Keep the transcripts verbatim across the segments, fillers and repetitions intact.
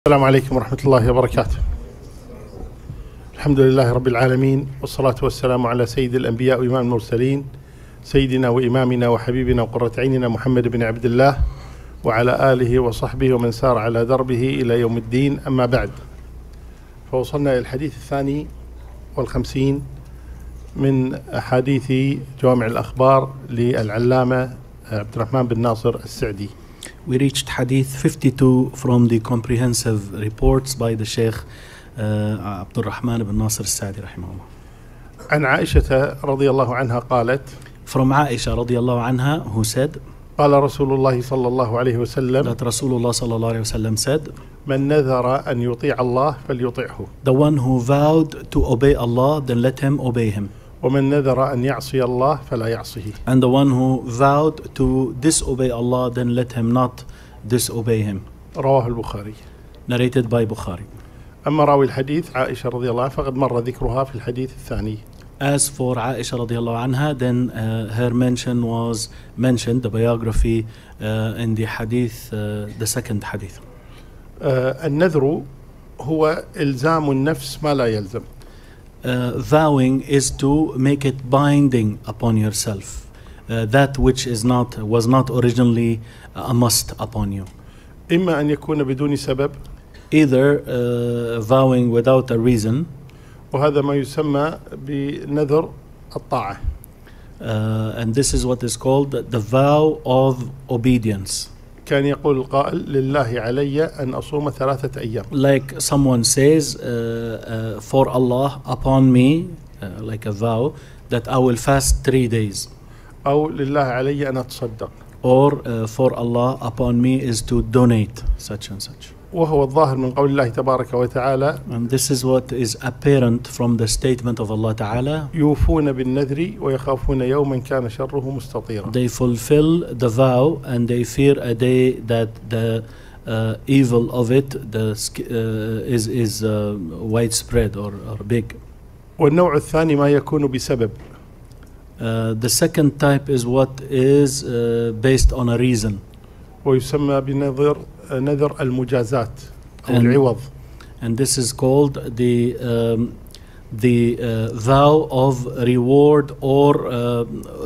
السلام عليكم ورحمة الله وبركاته. الحمد لله رب العالمين، والصلاة والسلام على سيد الأنبياء وإمام المرسلين، سيدنا وإمامنا وحبيبنا وقرة عيننا محمد بن عبد الله، وعلى آله وصحبه ومن سار على دربه إلى يوم الدين. أما بعد، فوصلنا إلى الحديث الثاني والخمسين من أحاديث جوامع الأخبار للعلامة عبد الرحمن بن ناصر السعدي. We reached Hadith fifty-two from the comprehensive reports by the Sheikh uh, Abdul Rahman ibn Nasir al-Sa'di rahimahullah. عن عائشة رضي الله عنها قالت, From Aisha رضي الله عنها, who said, قال رسول الله صلى الله عليه وسلم, that Rasulullah sallallahu alayhi wasallam said, من نذر أن يطيع الله فليطيعه, the one who vowed to obey Allah, then let him obey him. ومن نذر أن يعصي الله فلا يعصيه. And the one who vowed to disobey Allah, then let him not disobey him. رواه البخاري. Narrated by Bukhari. أما راوي الحديث عائشة رضي الله عنها فقد مر ذكرها في الحديث الثاني. As for Aisha radiallahu anha, then uh, her mention was mentioned, the biography uh, in the hadith, uh, the second hadith. uh, النذر هو إلزام النفس ما لا يلزم. Uh, vowing is to make it binding upon yourself, uh, that which is not was not originally a must upon you. إما أن يكون بدون سبب, Either uh, vowing without a reason, وهذا ما يسمى بنذر الطاعة. uh, and this is what is called the vow of obedience. كان يقول القائل لله علي أن أصوم ثلاثة أيام. Like someone says, uh, uh, for Allah upon me, uh, like a vow, that I will fast three days. أو لله علي أن أتصدق. Or uh, for Allah upon me is to donate such and such. وهو الظاهر من قول الله تبارك وتعالى, And this is what is apparent from the statement of Allah Ta'ala. يوفون بالنذر ويخافون يوما كان شره مستطيرا. They fulfill the vow and they fear a day that the uh, evil of it the, uh, is, is uh, widespread or, or big. والنوع الثاني ما يكون بسبب. Uh, the second type is what is uh, based on a reason. ويسمى بنذر نذر المجازات أو And- العوض. And this is called the um, the uh, vow of reward or uh, uh, uh,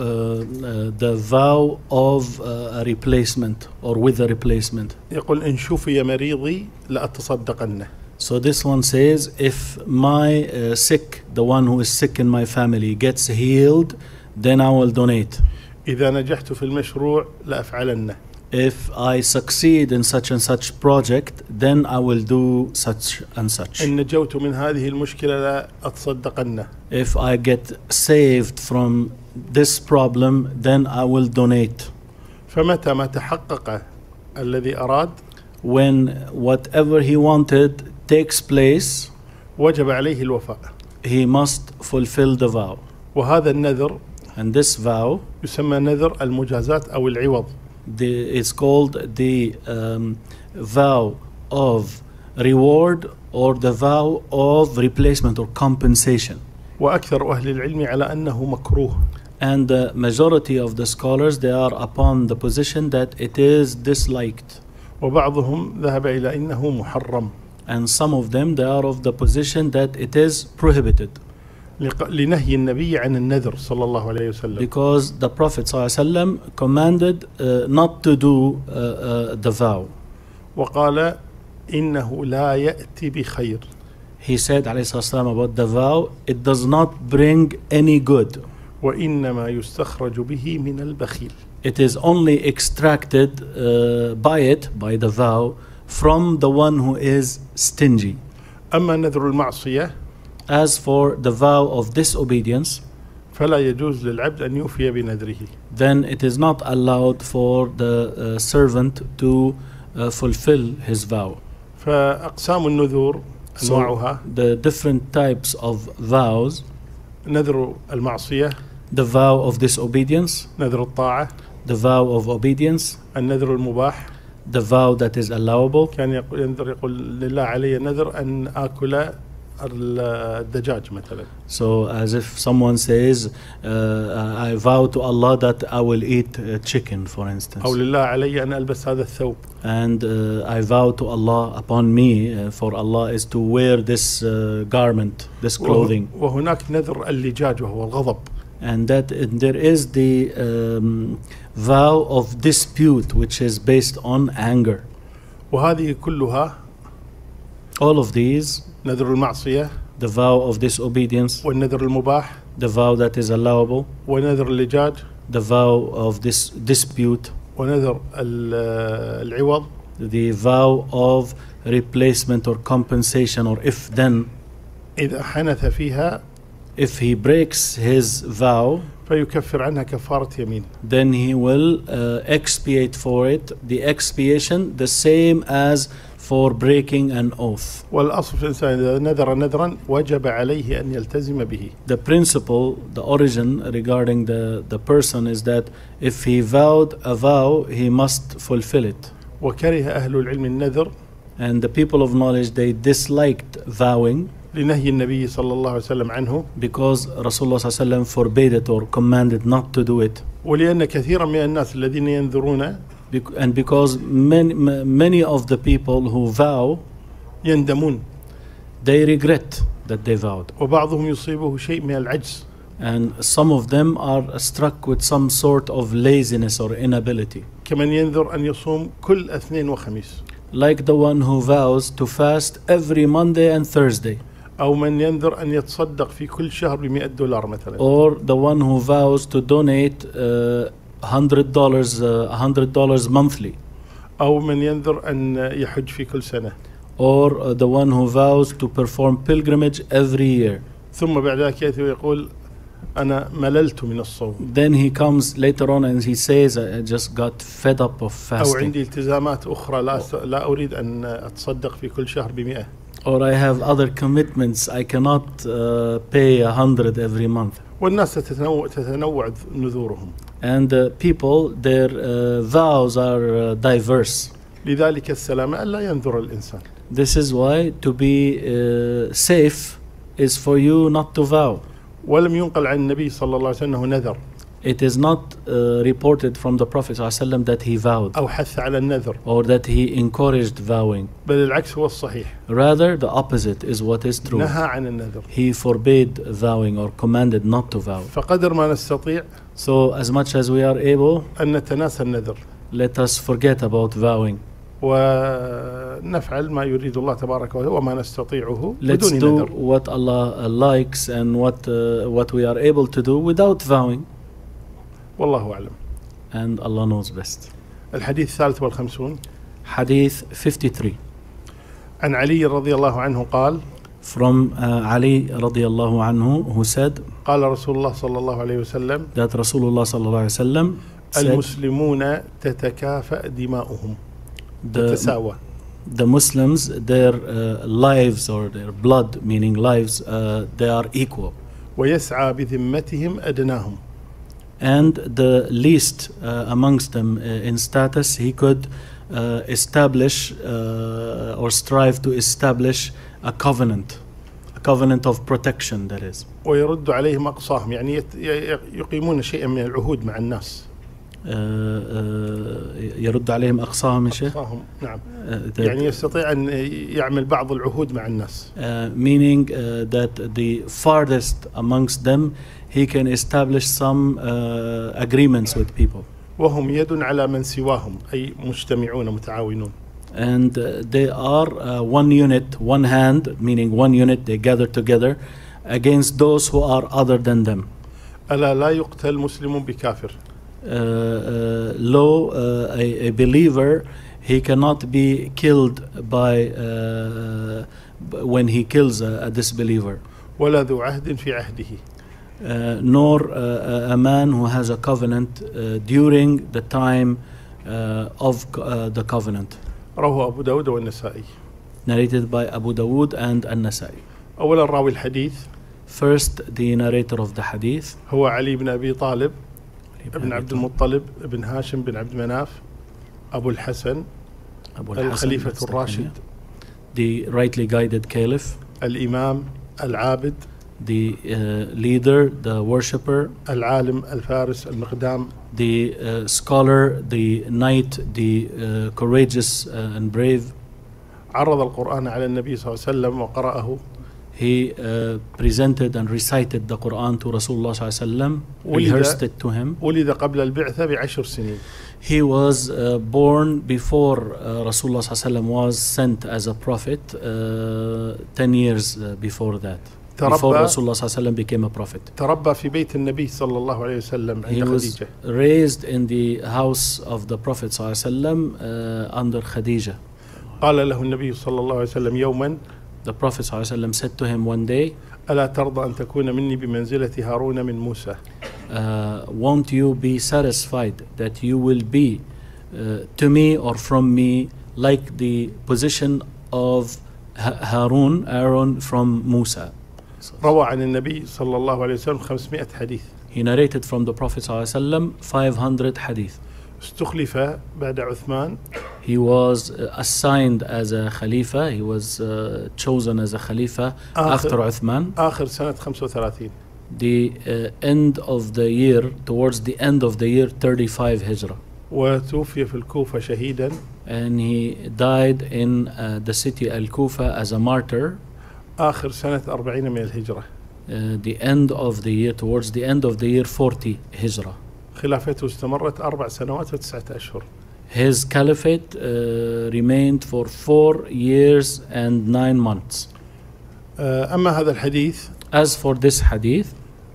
the vow of uh, a replacement or with a replacement. يقول إن شفي مريضي لأتصدقنه. So this one says, if my uh, sick, the one who is sick in my family, gets healed, then I will donate. إذا نجحت في المشروع لأفعلنه. If I succeed in such and such project, then I will do such and such. إن نجوت من هذه المشكلة لأتصدقنه. If I get saved from this problem, then I will donate. فمتى ما تحقق الذي أراد When whatever he wanted takes place, وجب عليه الوفاء. he must fulfill the vow. وهذا النذر And this vow, يسمى نذر المجازات أو العوض. the, it's called the um, vow of reward or the vow of replacement or compensation. وأكثر أهل العلم على أنه مكروه. And the majority of the scholars, they are upon the position that it is disliked. وبعضهم ذهب إلى أنه محرم. And some of them, they are of the position that it is prohibited. لق- لنهي النبي عن النذر صلى الله عليه وسلم. Because the Prophet ﷺ commanded uh, not to do uh, uh, the vow. وقال إنه لا يأتي بخير. He said عليه الصلاة والسلام about the vow, it does not bring any good. وإنما يستخرج به من البخيل. It is only extracted uh, by it, by the vow, from the one who is stingy. أما نذر المعصية As for the vow of disobedience, فلا يجوز للعبد أن يوفي بنذره. then it is not allowed for the uh, servant to uh, fulfill his vow. فأقسام النذور So أنواعها the different types of vows, نذر المعصية, the vow of disobedience, نذر الطاعة, the vow of obedience, النذر المباح. the vow that is allowable. كان يقول ينذر يقول لله علي نذر أن آكل الدجاج مثلا. So as if someone says, uh, I vow to Allah that I will eat uh, chicken, for instance. أو لله علي أن ألبس هذا الثوب. And uh, I vow to Allah upon me, uh, for Allah is to wear this uh, garment, this clothing. وهناك نذر اللجاج وهو الغضب. And that uh, there is the um, vow of dispute, which is based on anger. وهذه كلها All of these, نذر المعصية the vow of disobedience, والنذر المباح the vow that is allowable, ونذر اللجاج the vow of this dispute, ونذر ال- العوض the vow of replacement or compensation, or if then, إذا حنث فيها if he breaks his vow, فيكفر عنها كفارة يمين. then he will uh, expiate for it, the expiation the same as for breaking an oath. والأصل في الإنسان إذا نذر نذرا وجب عليه أن يلتزم به. The principle, the origin regarding the, the person is that if he vowed a vow, he must fulfill it. وكره أهل العلم النذر And the people of knowledge, they disliked vowing لنهي النبي صلى الله عليه وسلم عنه. because Rasulullah sallallahu alaihi wasallam forbade it or commanded not to do it. ولأن كثيرا من الناس الذين ينذرون Bec- and because many, many of the people who vow, يندمون they regret that they vowed. وبعضهم يصيبه شيء من العجز. And some of them are struck with some sort of laziness or inability. كمن ينذر أن يصوم كل اثنين وخميس. Like the one who vows to fast every Monday and Thursday. أو من ينذر أن يتصدق في كل شهر بمئة دولار مثلا. Or the one who vows to donate uh, hundred dollars, uh, hundred dollars monthly. أو من ينذر أن يحج في كل سنة. Or uh, the one who vows to perform pilgrimage every year. ثم بعد ذلك يأتي ويقول أنا مللت من الصوم. Then he comes later on and he says, I just got fed up of أو fasting. عندي التزامات أخرى لا لا أريد أن أتصدق في كل شهر بمئة. Or I have other commitments, I cannot uh, pay a hundred every month. والناس تتنوع تتنوع نذورهم. And uh, people, their uh, vows are uh, diverse. لذلك السلامة ألا ينذر الإنسان. This is why to be uh, safe is for you not to vow. ولم ينقل عن النبي صلى الله عليه وسلم أنه نذر. It is not uh, reported from the Prophet ﷺ that he vowed أو حث على النذر. or that he encouraged vowing. بل العكس هو الصحيح. Rather, the opposite is what is true. نهى عن النذر. He forbade vowing or commanded not to vow. فقدر ما نستطيع So, as much as we are able, أن نتناسى النذر. let us forget about vowing. ونفعل ما يريد الله تبارك وتعالى وما نستطيعه Let's بدون do نذر. what Allah uh, likes and what uh, what we are able to do without vowing. والله أعلم. And Allah knows best. الحديث الثالث والخمسون Hadith fifty-three. عن علي رضي الله عنه قال From uh, Ali radiallahu anhu, who said قال رسول الله صلى الله عليه وسلم that Rasulullah sallallahu alaihi wasallam said المسلمون تتكافأ دماؤهم the, تتساوى. the Muslims, their uh, lives or their blood, meaning lives, uh, they are equal. ويسعى بذمتهم أدناهم. And the least uh, amongst them uh, in status, he could uh, establish uh, or strive to establish a covenant, a covenant of protection, that is. ويرد عليهم أقصاهم يعني يت- ي- يقيمون شيئا من العهود مع الناس. Uh, uh, يرد عليهم أقصاهم من شيء. أقصاهم نعم. Uh, that, يعني يستطيع أن يعمل بعض العهود مع الناس. uh, meaning uh, that the farthest amongst them, he can establish some uh, agreements with people. وهم يد على من سواهم أي مجتمعون متعاونون. And uh, they are uh, one unit, one hand, meaning one unit, they gather together against those who are other than them. ألا لا يقتل مسلم بكافر. Uh, uh, lo, uh, a, a believer, he cannot be killed by uh, b- when he kills a, a disbeliever. ولا ذو عهد في عهده. Uh, nor uh, a man who has a covenant uh, during the time uh, of co- uh, the covenant. رواه أبو داود والنسائي. Narrated by Abu Dawood and An-Nasai. أولا راوي الحديث First, the narrator of the hadith, هو علي بن أبي طالب ابن عبد المطلب ابن هاشم بن عبد مناف أبو الحسن Abu al-Hasan, الخليفة that's the الراشد kunya, the rightly guided caliph, الإمام، العابد، the uh, leader, the worshipper, العالم، الفارس، المقدام، the uh, scholar, the knight, the uh, courageous uh, and brave. عرض القرآن على النبي صلى الله عليه وسلم وقرأه. He uh, presented and recited the Quran to Rasulullah sallallahu alaihi wasallam, ولد- rehearsed it to him. ولد قبل البعثة بعشر سنين. He was uh, born before uh, Rasulullah sallallahu alaihi wasallam was sent as a prophet, uh, ten years uh, before that. Before تربى Rasulullah sallallahu alaihi wasallam became a prophet. تربى في بيت النبي صلى الله عليه وسلم He عند was خديجة. raised in the house of the Prophet sallallahu alaihi wasallam uh, under Khadija. قال له النبي صلى الله عليه وسلم يوما: The Prophet sallallahu alaihi wasallam said to him one day, ألا ترضى أن تكون مني بمنزلة هارون من موسى؟ uh, won't you be satisfied that you will be uh, to me or from me like the position of Ha- Harun, Aaron from Musa? روى عن النبي صلى الله عليه وسلم خمسمائة حديث. He narrated from the Prophet sallallahu alaihi wasallam five hundred hadith. استخلف بعد عثمان He was uh, assigned as a Khalifa. He was uh, chosen as a Khalifa after آخر, Uthman. آخر سنة خمسة وثلاثين. The uh, end of the year, towards the end of the year thirty-five Hijrah. وتوفي في الكوفة شهيدا And he died in uh, the city Al-Kufa as a martyr. آخر سنة أربعين من الهجرة. Uh, the end of the year, towards the end of the year forty Hijrah. خلافته استمرت أربع سنوات وتسعة أشهر. His caliphate uh, remained for four years and nine months. آه، أما هذا الحديث As for this hadith,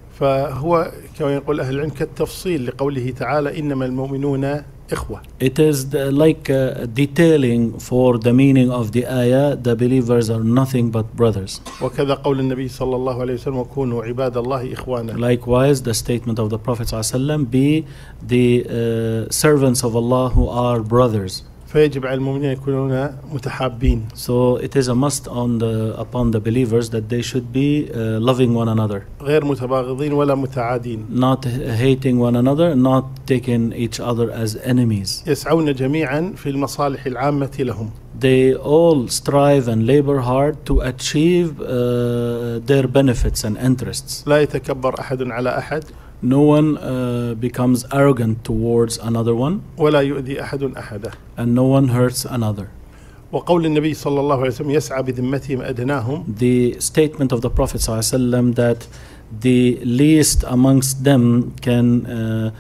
فهو كما يقول أهل العلم كالتفصيل لقوله تعالى: إنما المؤمنون إخوة. it is the, like uh, detailing for the meaning of the ayah, the believers are nothing but brothers. وكذا قول النبي صلى الله عليه وسلم: وكونوا عباد الله إخوانا. Likewise, the statement of the Prophet ﷺ, be the uh, servants of Allah who are brothers. فيجب على المؤمنين يكونون متحابين. So it is a must on the upon the believers that they should be uh, loving one another, غير متباغضين ولا متعادين. not hating one another, not taking each other as enemies. يسعون جميعا في المصالح العامة لهم. They all strive and labor hard to achieve uh, their benefits and interests. لا يتكبر أحد على أحد. No one uh, becomes arrogant towards another one, ولا يؤذي أحد أحدا. and no one hurts another. وقول النبي صلى الله عليه وسلم: يسعى بذمتهم أدناهم. The statement of the Prophet ﷺ that the least amongst them can uh,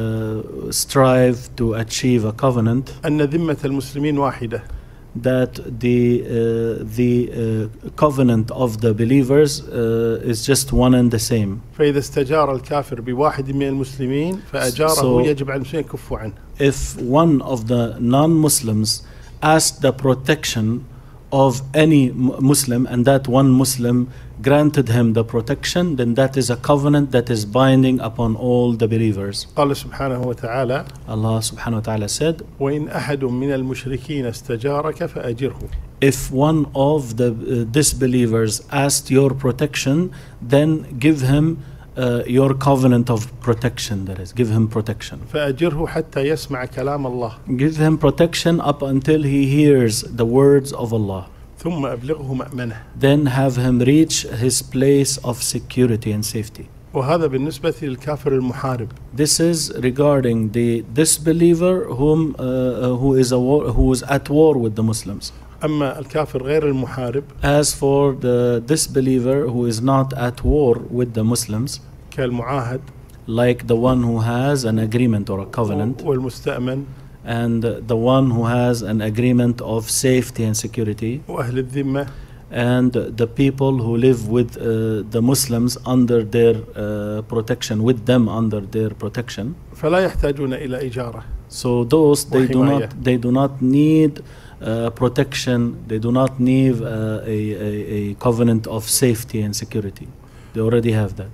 uh, strive to achieve a covenant, أن ذمة المسلمين واحدة. that the uh, the uh, covenant of the believers uh, is just one and the same. فإذا استجار الكافر بواحد من المسلمين فأجاره So- يجب على المسلمين يكفوا عنه. If one of the non-Muslims asked the protection of any Mu- Muslim, and that one Muslim granted him the protection, then that is a covenant that is binding upon all the believers. قال سبحانه وتعالى: Allah subhanahu wa ta'ala said, وإن أحد من المشركين استجارك فأجره. if one of the uh, disbelievers asked your protection, then give him uh, your covenant of protection, that is, give him protection. فأجره حتى يسمع كلام الله Give him protection up until he hears the words of Allah. ثم أبلغه مأمنه. Then have him reach his place of security and safety. وهذا بالنسبة للكافر المحارب. This is regarding the disbeliever whom uh, uh, who is a war, who is at war with the Muslims. أما الكافر غير المحارب As for the disbeliever who is not at war with the Muslims, كالمعاهد like the one who has an agreement or a covenant, والمستأمن and the one who has an agreement of safety and security, وأهل الذمة and the people who live with uh, the Muslims under their uh, protection, with them under their protection. فلا يحتاجون إلى إجارة. So those they do وحماية. not they do not need uh, protection. They do not need uh, a, a a covenant of safety and security. They already have that.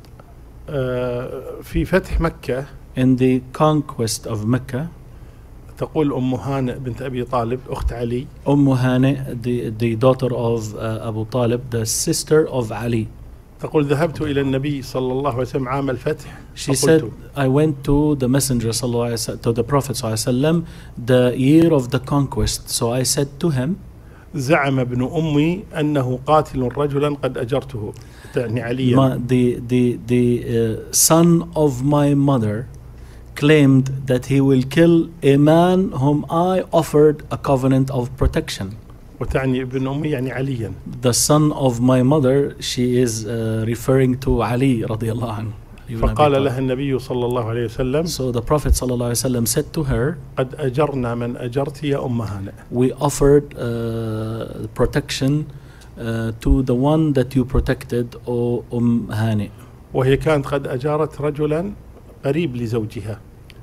آه، في فتح مكة In the conquest of Mecca, تقول أم هانئ بنت أبي طالب أخت علي: Umm Hani, the the daughter of uh, Abu Talib, the sister of Ali, تقول ذهبت إلى النبي صلى الله عليه وسلم عام الفتح. she فقلت: said, I went to the messenger sallallahu alaihi wasallam, to the Prophet sallallahu alaihi wasallam, the year of the conquest. So I said to him, زعم ابن أمي أنه قاتل رجلا قد أجرته، يعني عليا. My, the the the uh, son of my mother claimed that he will kill a man whom I offered a covenant of protection. وتعني ابن أمي يعني عليا. The son of my mother, she is uh, referring to Ali رضي الله عنه. فقال لها النبي صلى الله عليه وسلم. So the Prophet صلى الله عليه وسلم said to her, قد أجرنا من أجرت يا أم هانئ. We offered uh, protection uh, to the one that you protected, O Umm Hani. وهي كانت قد أجارت رجلا قريب لزوجها.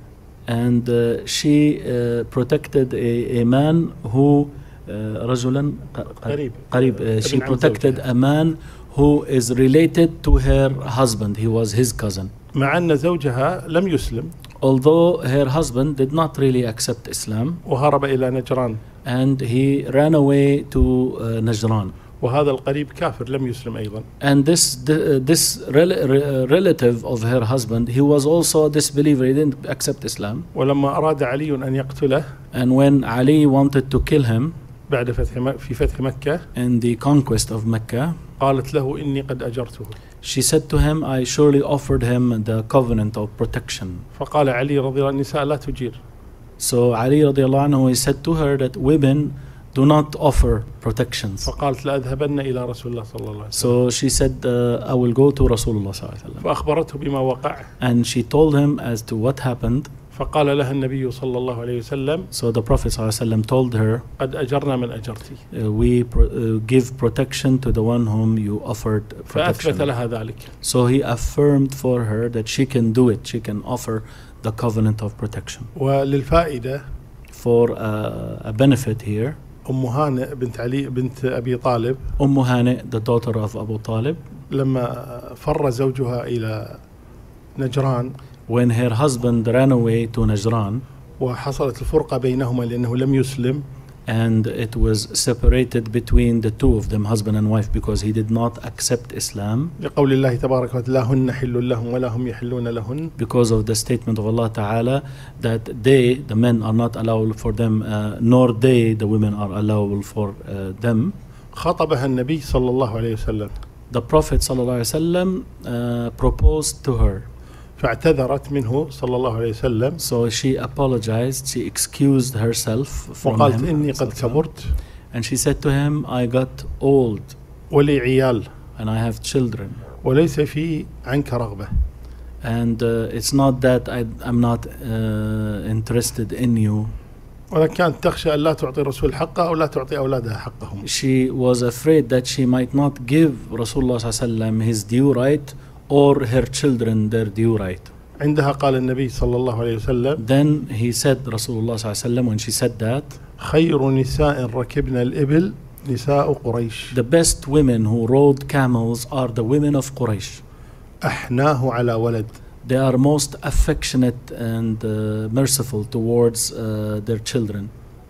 And uh, she uh, protected a, a man who uh, رجلا قريب. قريب. Uh, she protected a man who is related to her husband. He was his cousin. مع أن زوجها لم يسلم. Although her husband did not really accept Islam. وهرب إلى نجران. And he ran away to uh, Najran. وهذا القريب كافر لم يسلم أيضا. And this this rel relative of her husband, he was also a disbeliever. He didn't accept Islam. ولما أراد علي أن يقتله. And when Ali wanted to kill him. بعد فتح في فتح مكة. In the conquest of Mecca. قالت له إني قد أجرته. She said to him, I surely offered him the covenant of protection. فقال علي رضي الله عنه النساء لا تجير. So Ali رضي الله عنه, he said to her that women do not offer protections. فقالت لأذهبن إلى رسول الله صلى الله عليه وسلم. So she said, uh, I will go to Rasulullah صلى الله عليه وسلم. فأخبرته بما وقع. And she told him as to what happened. فقال لها النبي صلى الله عليه وسلم. So the Prophet صلى الله عليه وسلم told her, قد أجرنا من أجرتي. Uh, we pro uh, give protection to the one whom you offered protection. فأثبت لها ذلك. So he affirmed for her that she can do it. She can offer the covenant of protection. وللفائدة. For uh, a benefit here. أم هانئ بنت علي بنت أبي طالب. أم هانئ, the daughter of Abu Talib. لما فر زوجها إلى نجران. When her husband ran away to Najran. وحصلت الفرقة بينهما لأنه لم يسلم. And it was separated between the two of them, husband and wife, because he did not accept Islam. لقول الله تبارك وتعالى لا هن حل لهم ولا هم يحلون لهن. Because of the statement of Allah Ta'ala that they, the men, are not allowable for them, uh, nor they, the women, are allowable for uh, them. خطبها النبي صلى الله عليه وسلم. The Prophet صلى الله عليه وسلم uh, proposed to her. فاعتذرت منه صلى الله عليه وسلم. So she apologized, she excused herself from وقالت him. إني قد كبرت. And she said to him, I got old. ولي عيال. And I have children. وليس في عنك رغبة. And uh, it's not that I, I'm not uh, interested in you. ولكن كانت تخشى أن لا تعطي الرسول حقه أو لا تعطي أولادها حقهم. She was afraid that she might not give Rasulullah صلى الله عليه وسلم his due right, or her children their due right. عندها قال النبي صلى الله عليه وسلم. Then he said, Rasulullah صلى الله عليه وسلم, when she said that, خير نساء ركبنا الإبل نساء قريش. the best women who rode camels are the women of Quraysh. أحناه على ولد. They are most affectionate and uh, merciful towards uh, their children.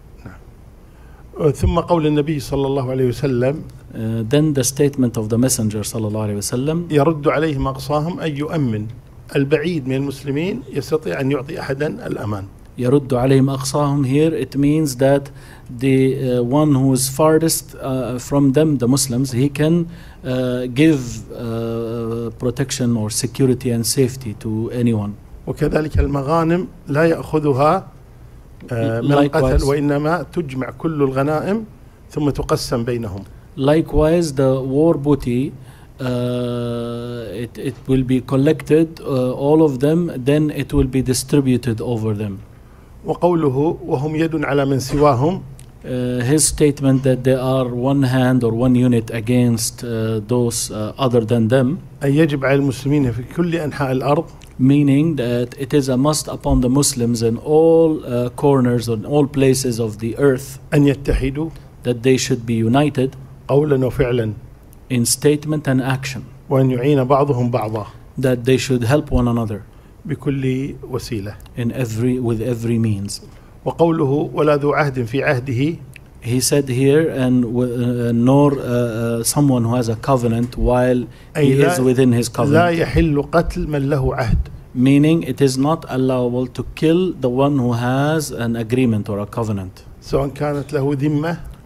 ثم قول النبي صلى الله عليه وسلم. Uh, then the statement of the Messenger صلى الله عليه وسلم. يرد عليهم أقصاهم أن يؤمن البعيد من المسلمين يستطيع أن يعطي أحدا الأمان. يرد عليهم أقصاهم here, it means that the uh, one who is farthest uh, from them, the Muslims, he can uh, give uh, protection or security and safety to anyone. وكذلك المغانم لا يأخذها من القتل وإنما تجمع كل الغنائم ثم تقسم بينهم. Likewise, the war booty, uh, it, it will be collected, uh, all of them, then it will be distributed over them. وقوله وهم يد على من سواهم. Uh, his statement that they are one hand or one unit against uh, those uh, other than them. أن يجب على المسلمين في كل أنحاء الأرض. Meaning that it is a must upon the Muslims in all uh, corners and all places of the earth. أن يتحدوا. That they should be united. قولا وفعلا. In statement and action. وأن يعين بعضهم بعضا. That they should help one another. بكل وسيلة. In every, with every means. وقوله ولا ذو عهد في عهده. He said here, and uh, nor uh, uh, someone who has a covenant while he is within his covenant. لا يحل قتل من له عهد. Meaning it is not allowable to kill the one who has an agreement or a covenant. سواء كانت له ذمة.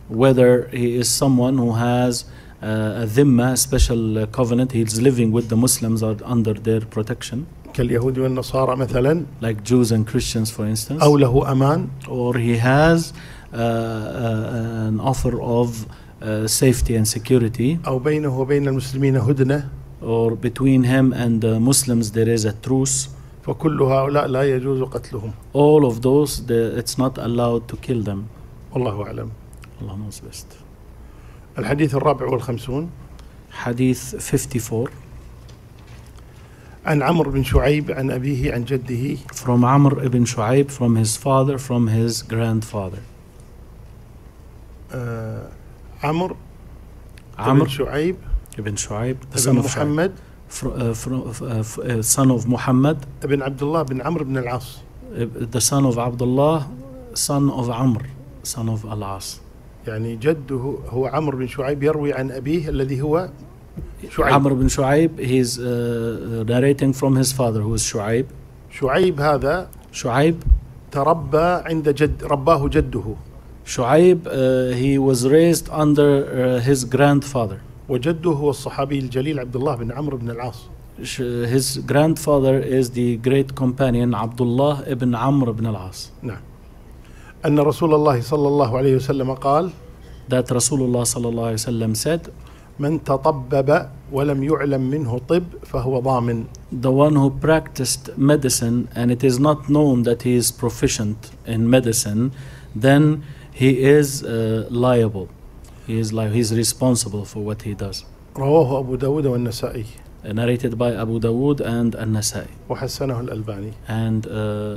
whether he is someone who has uh, a dhimma, a special uh, covenant, he's living with the Muslims or under their protection, كاليهود والنصارى مثلا، like Jews and Christians for instance, أو له أمان، or he has uh, uh, an offer of uh, safety and security, أو بينه وبين المسلمين هدنة، or between him and the Muslims there is a truce. فكل هؤلاء لا يجوز قتلهم. All of those, the, it's not allowed to kill them. والله أعلم. Allah knows best. الحديث الرابع والخمسون. Hadith fifty-four. عن عمرو بن شعيب عن أبيه عن جده. From Amr ibn Shu'aib, from his father, from his grandfather. آه عمرو Amr بن شعيب ibn Shu'aib, the ابن son of Shu'aib, محمد fr- uh, fr- uh, f- uh, son of Muhammad, ابن عبد الله بن عمرو بن العاص. uh, the son of Abdullah, son of Amr, son of Al-As. يعني جده هو عمرو بن شعيب يروي عن أبيه الذي هو شعيب. Amr ibn Shu'aib, he's uh, narrating from his father who is Shu'aib. شعيب هذا Shu'aib, تربى عند جد رباه جده، Shu'aib, uh, he was raised under uh, his grandfather. وجده هو الصحابي الجليل عبد الله بن عمرو بن العاص. Sh- His grandfather is the great companion Abdullah ibn Amr ibn al-As. نعم. أن رسول الله صلى الله عليه وسلم قال: That Rasulullah sallallahu alayhi wasallam said, من تطبب ولم يعلم منه طب فهو ضامن. the one who practiced medicine and it is not known that he is proficient in medicine, then he is uh, liable. He is li- he is responsible for what he does. رواه أبو داود والنسائي Uh, narrated by Abu Dawood and An-Nasai. وحسنه الألباني. And uh,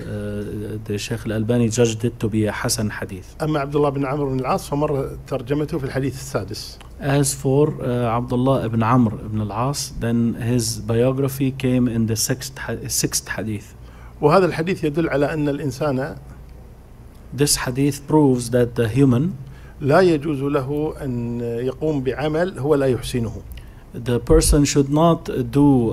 uh, the Shaykh Al-Albani judged it to be a Hasan hadith. أما عبد الله بن عمرو بن العاص فمر ترجمته في الحديث السادس. As for uh, Abdullah ibn Amr ibn al-As, then his biography came in the sixth, ha- sixth hadith. وهذا الحديث يدل على أن الإنسان This hadith proves that the human, لا يجوز له أن يقوم بعمل هو لا يحسنه. the person should not do uh,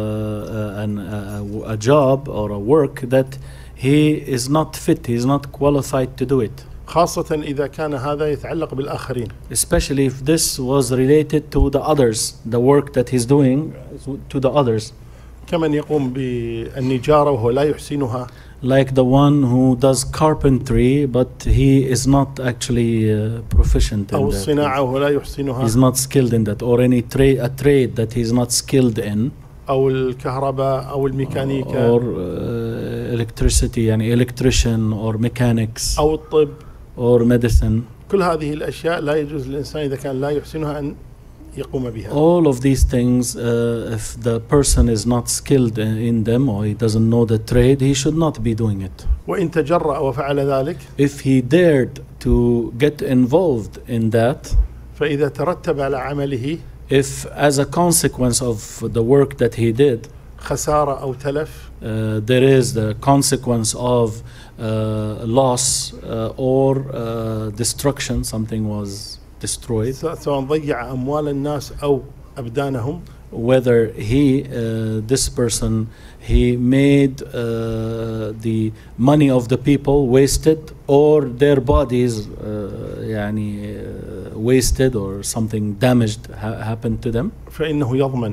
uh, an, uh, a job or a work that he is not fit, he is not qualified to do it. خاصة إذا كان هذا يتعلق بالآخرين. Especially if this was related to the others, the work that he's doing to the others. كمن يقوم بالنجارة وهو لا يحسنها. Like the one who does carpentry, but he is not actually uh, proficient in أو that. الصناعة وهو لا يحسنها. He's not skilled in that, or any trade, a trade that he's not skilled in. أو الكهرباء أو الميكانيكا. Or uh, electricity, يعني electrician or mechanics أو الطب. or medicine. كل هذه الأشياء لا يجوز للإنسان إذا كان لا يحسنها أن يقوم بها. All of these things, uh, if the person is not skilled in, in them or he doesn't know the trade, he should not be doing it. وإن تجرأ وفعل ذلك If he dared to get involved in that, فإذا ترتب على عمله if as a consequence of the work that he did, خسارة أو تلف uh, there is the consequence of uh, loss uh, or uh, destruction, something was destroyed, سواء ضيع أموال الناس أو أبدانهم, whether he, uh, this person, he made uh, the money of the people wasted or their bodies uh, يعني, uh, wasted or something damaged ha- happened to them, فإنه يضمن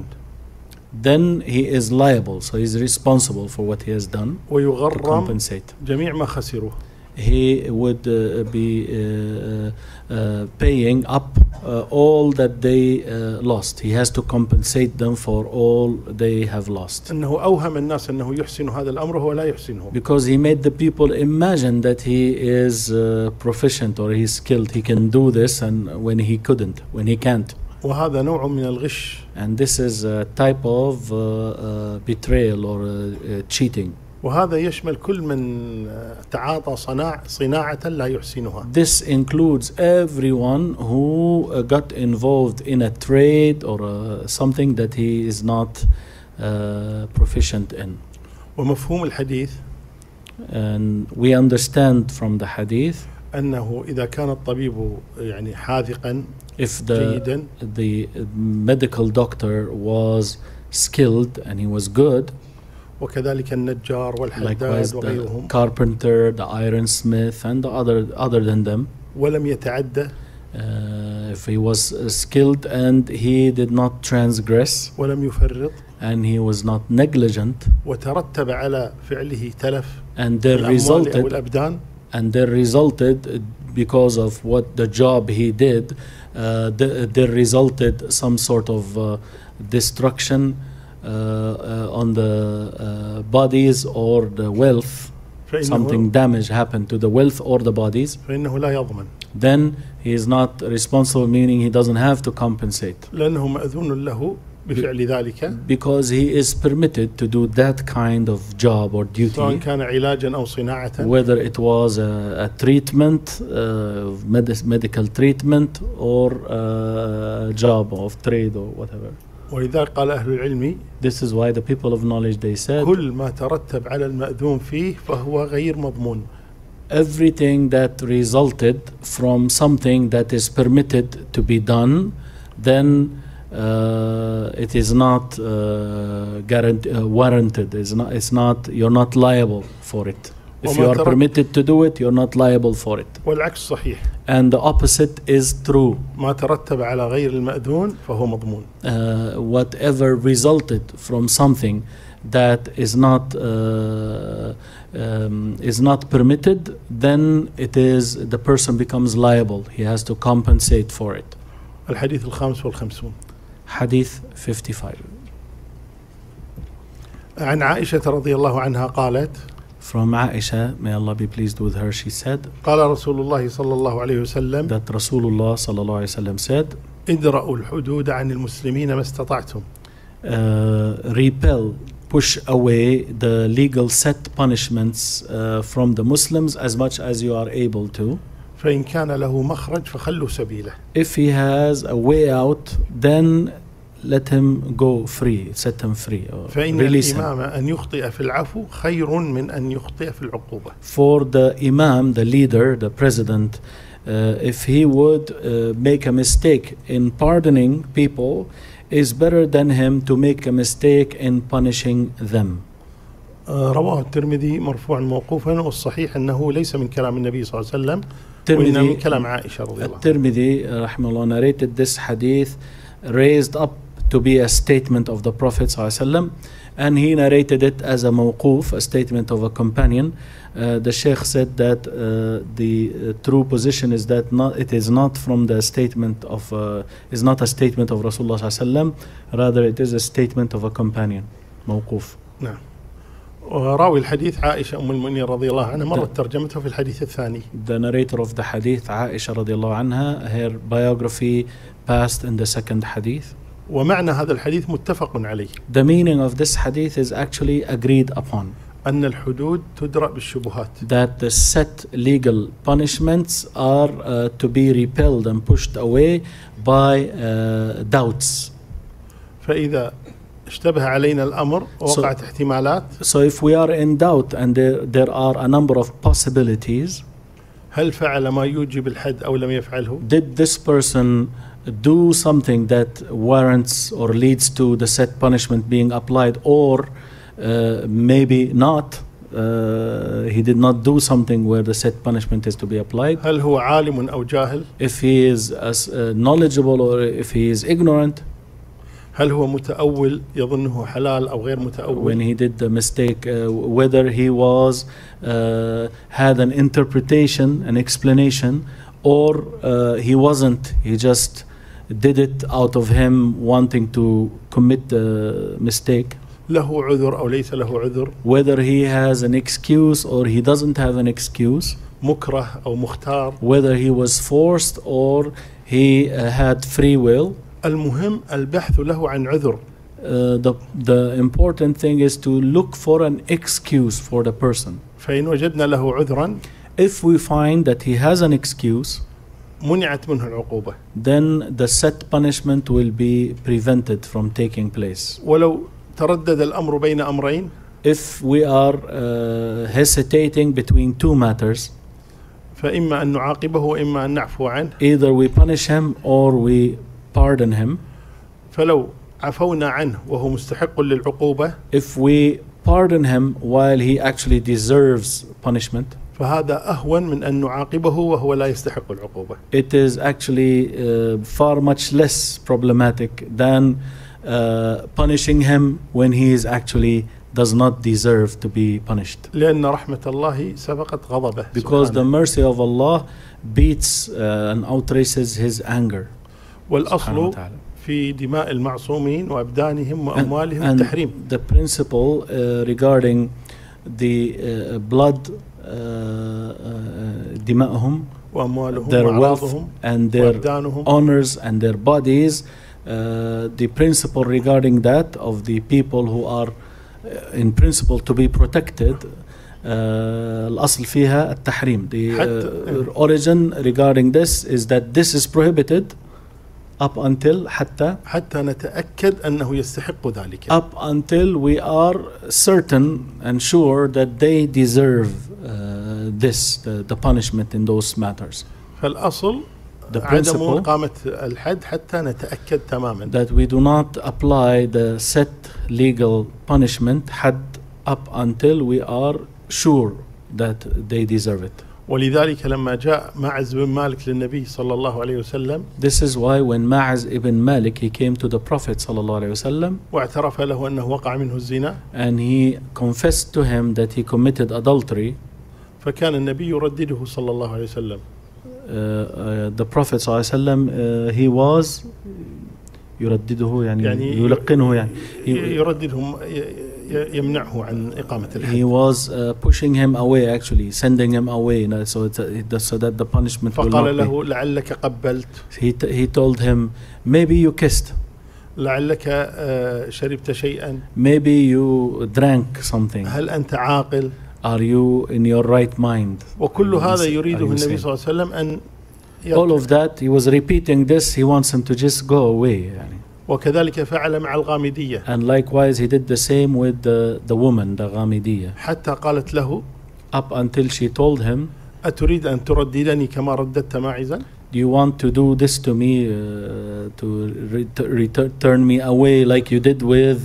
then he is liable, so he's responsible for what he has done to ويغرم compensate. جميع ما خسروه. He would uh, be uh, uh, paying up uh, all that they uh, lost. He has to compensate them for all they have lost. أنه أوهم الناس أنه يحسن هذا الأمر وهو لا يحسنه. Because he made the people imagine that he is uh, proficient or he's skilled. He can do this, and when he couldn't, when he can't. وهذا نوع من الغش. And this is a type of uh, uh, betrayal or uh, uh, cheating. وهذا يشمل كل من تعاطى صناع صناعة لا يحسنها. This includes everyone who uh, got involved in a trade or uh, something that he is not uh, proficient in. ومفهوم الحديث And we understand from the hadith, أنه إذا كان الطبيب يعني حاذقا if the, جيدا the medical doctor was skilled and he was good, وكذلك النجار والحداد likewise the وغيرهم carpenter, the ironsmith, and the other other than them, ولم يتعدى uh, uh, if he was uh, skilled and he did not transgress ولم يفرط and he was not negligent, وترتب على فعله تلف and there الأموال أو resulted الأبدان and there resulted uh, because of what the job he did, uh, th- there resulted some sort of uh, destruction uh, uh, on the uh, bodies or the wealth. Something فإنه, damage happened to the wealth or the bodies, فإنه لا يضمن then he is not responsible, meaning he doesn't have to compensate لأنه مأذون له بفعل ذلك because he is permitted to do that kind of job or سواء duty, كان علاجا أو صناعة whether it was a, a treatment, uh, med- medical treatment, or a job of trade or whatever. ولذلك قال أهل العلم This is why the people of knowledge, they said, كل ما ترتب على المأذون فيه فهو غير مضمون. everything that resulted from something that is permitted to be done, then uh, it is not uh, guarant- uh, warranted. It's not, it's not, you're not liable for it. If وما you are ترك- permitted to do it, you're not liable for it. والعكس صحيح. And the opposite is true. ما ترتب على غير المأذون فهو مضمون. Uh, whatever resulted from something that is not uh, um, is not permitted, then it is the person becomes liable. He has to compensate for it. الحديث الخامس والخمسون Hadith fifty-five. عن عائشة رضي الله عنها قالت From Aisha, may Allah be pleased with her, she said قال رسول الله صلى الله عليه وسلم that Rasulullah sallallahu alaihi wasallam said, ادرأوا الحدود عن المسلمين ما استطعتم. uh, repel, push away the legal set punishments uh, from the Muslims as much as you are able to. فإن كان له مخرج فخلوا سبيله. If he has a way out, then let him go free, set him free, or فإن release him. الإمام أن يخطئ في العفو خير من أن يخطئ في العقوبة. For the Imam, the leader, the president, uh, if he would uh, make a mistake in pardoning people, is better than him to make a mistake in punishing them. آه، رواه الترمذي مرفوعا موقوفا والصحيح أنه ليس من كلام النبي صلى الله عليه وسلم وإنما من كلام عائشة رضي الله عنها. At-Tirmidhi, uh, rahimahullah, narrated this hadith raised up to be a statement of the Prophet ﷺ, and he narrated it as a mawquf, a statement of a companion. Uh, the Sheikh said that uh, the uh, true position is that not, it is not from the statement of, uh, is not a statement of Rasulullah ﷺ, rather it is a statement of a companion, mawquf. نعم. وراوي الحديث عائشة أم المؤمنين رضي الله عنها مرت ترجمته في الحديث الثاني. The narrator of the hadith, Aisha radiallahu anha, her biography passed in the second hadith. ومعنى هذا الحديث متفق عليه. The meaning of this hadith is actually agreed upon. أن الحدود تدرأ بالشبهات. That the set legal punishments are uh, to be repelled and pushed away by uh, doubts. فإذا اشتبه علينا الأمر ووقعت احتمالات. So if we are in doubt and there, there are a number of possibilities, هل فعل ما يوجب الحد أو لم يفعله؟ did this person do something that warrants or leads to the set punishment being applied, or uh, maybe not, uh, he did not do something where the set punishment is to be applied. هل هو عالم أو جاهل؟ If he is as, uh, knowledgeable or if he is ignorant, هل هو متأول يظنه حلال أو غير when متأول؟ he did the mistake, uh, whether he was uh, had an interpretation, an explanation, or uh, he wasn't, he just did it out of him wanting to commit the mistake. له عذر أو ليس له عذر؟ Whether he has an excuse or he doesn't have an excuse, مكره أو مختار؟ whether he was forced or he uh, had free will. المهم البحث له عن عذر. Uh, the the important thing is to look for an excuse for the person. فإن وجدنا له عذرا If we find that he has an excuse, منعت منه العقوبة. then the set punishment will be prevented from taking place. ولو تردد الأمر بين أمرين If we are uh, hesitating between two matters, فإما أن نعاقبه وإما أن نعفو عنه. either we punish him or we pardon him. فلو عفونا عنه وهو مستحق للعقوبة If we pardon him while he actually deserves punishment, فهذا أهون من أن نعاقبه وهو لا يستحق العقوبة. It is actually uh, far much less problematic than uh, punishing him when he is actually does not deserve to be punished. لأن رحمة الله سبقت غضبه. Because the سبحانه. mercy of Allah beats uh, and outraces his anger. والأصل في دماء المعصومين وأبدانهم وأموالهم and, التحريم. and the principle uh, regarding the uh, blood uh, uh, دماءهم, وأموالهم their wealth وأعراضهم and their وأبدانهم. honors and their bodies, uh, the principle regarding that of the people who are uh, in principle to be protected, uh, الأصل فيها التحريم. The uh, origin regarding this is that this is prohibited up until حتى حتى نتأكد أنه يستحق ذلك. up until we are certain and sure that they deserve uh, this, the, the punishment in those matters. فالأصل The عدم principle إقامة الحد حتى نتأكد تماما. that we do not apply the set legal punishment حد up until we are sure that they deserve it. ولذلك لما جاء معز بن مالك للنبي صلى الله عليه وسلم This is why when Ma'az ibn Malik, he came to the Prophet sallallahu alaihi wasallam واعترف له أنه وقع منه الزنا and he confessed to him that he committed adultery, فكان النبي يردده صلى الله عليه وسلم. uh, uh, the Prophet صلى الله عليه وسلم uh, he was يردده يعني, يعني يلقنه يعني he, يرددهم يمنعه عن إقامة الحد. he was uh, pushing him away, actually sending him away, you know, so, it's, uh, so that the punishment will فقال not له لعلك قبلت. be. He, t- he told him, maybe you kissed, لعلك شربت شيئا. maybe you drank something, هل أنت عاقل؟ are you in your right mind? وكل هذا يريده Are you النبي sane? صلى الله عليه وسلم أن All يرتد. of that, he was repeating this, he wants him to just go away يعني. وكذلك فعل مع الغامدية. And likewise he did the same with the, the woman, the Ghamidiyya, حتى قالت له up until she told him, أتريد أن ترددني كما رددت ماعزا؟ do you want to do this to me, uh, to ret- ret- turn me away like you did with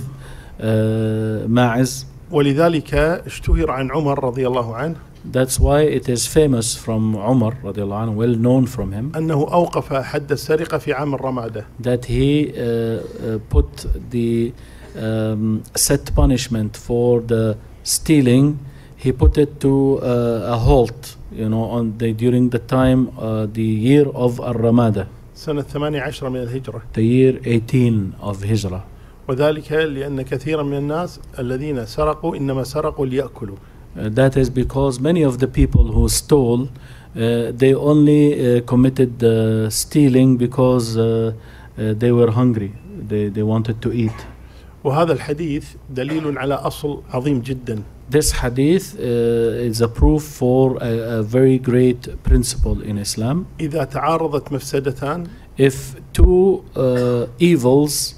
uh, Ma'iz? ولذلك اشتهر عن عمر رضي الله عنه That's why it is famous from Umar radiallahu anhu, well known from him, أنه أوقف حد السرقة في عام الرمادة. that he uh, uh, put the um, set punishment for the stealing, he put it to uh, a halt, you know, on the, during the time, uh, the year of Ar-Ramada, سنة ثمانية عشر من الهجرة. the year eighteen of Hijrah. وذلك لأن كثيرا من الناس الذين سرقوا إنما سرقوا ليأكلوا. Uh, that is because many of the people who stole, uh, they only uh, committed the stealing because uh, uh, they were hungry. They, they wanted to eat. وهذا الحديث دليل على أصل عظيم جدا. This hadith uh, is a proof for a, a very great principle in Islam. إذا تعارضت مفسدتان If two uh, evils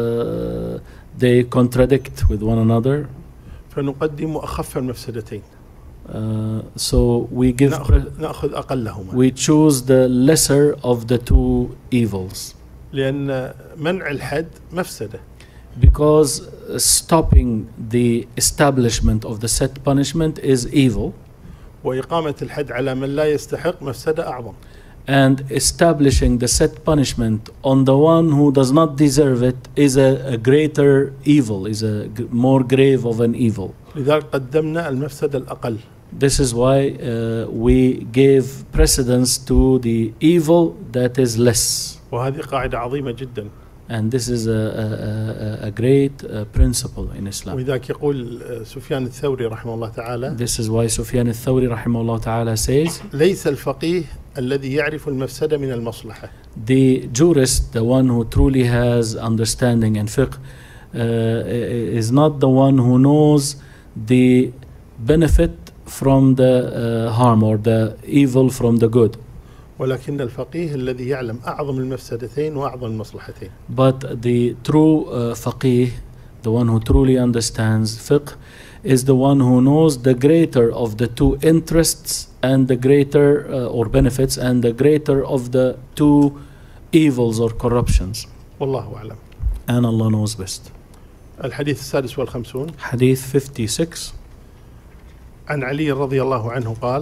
uh, they contradict with one another, فنقدم أخف المفسدتين. uh, so we give نأخذ, نأخذ أقلهما. we choose the lesser of the two evils. لأن منع الحد مفسدة. Because stopping the establishment of the set punishment is evil, وإقامة الحد على من لا يستحق مفسدة أعظم. and establishing the set punishment on the one who does not deserve it is a, a greater evil, is a g- more grave of an evil. لذلك قدمنا المفسدة الأقل. This is why uh, we gave precedence to the evil that is less. وهذه قاعدة عظيمة جدا. And this is a, a, a, a great uh, principle in Islam. ولذلك يقول سفيان الثوري رحمه الله تعالى This is why Sufyan al-Thawri rahimahullah ta'ala says, ليس الفقيه الذي يعرف المفسدة من المصلحة. the jurist, the one who truly has understanding and fiqh, uh, is not the one who knows the benefit from the uh, harm or the evil from the good. ولكن الفقيه الذي يعلم أعظم المفسدتين وأعظم المصلحتين. But the true uh, faqih, the one who truly understands fiqh, is the one who knows the greater of the two interests and the greater uh, or benefits and the greater of the two evils or corruptions. والله أعلم. And Allah knows best. الحديث السادس والخمسون Hadith fifty-six. عن علي رضي الله عنه قال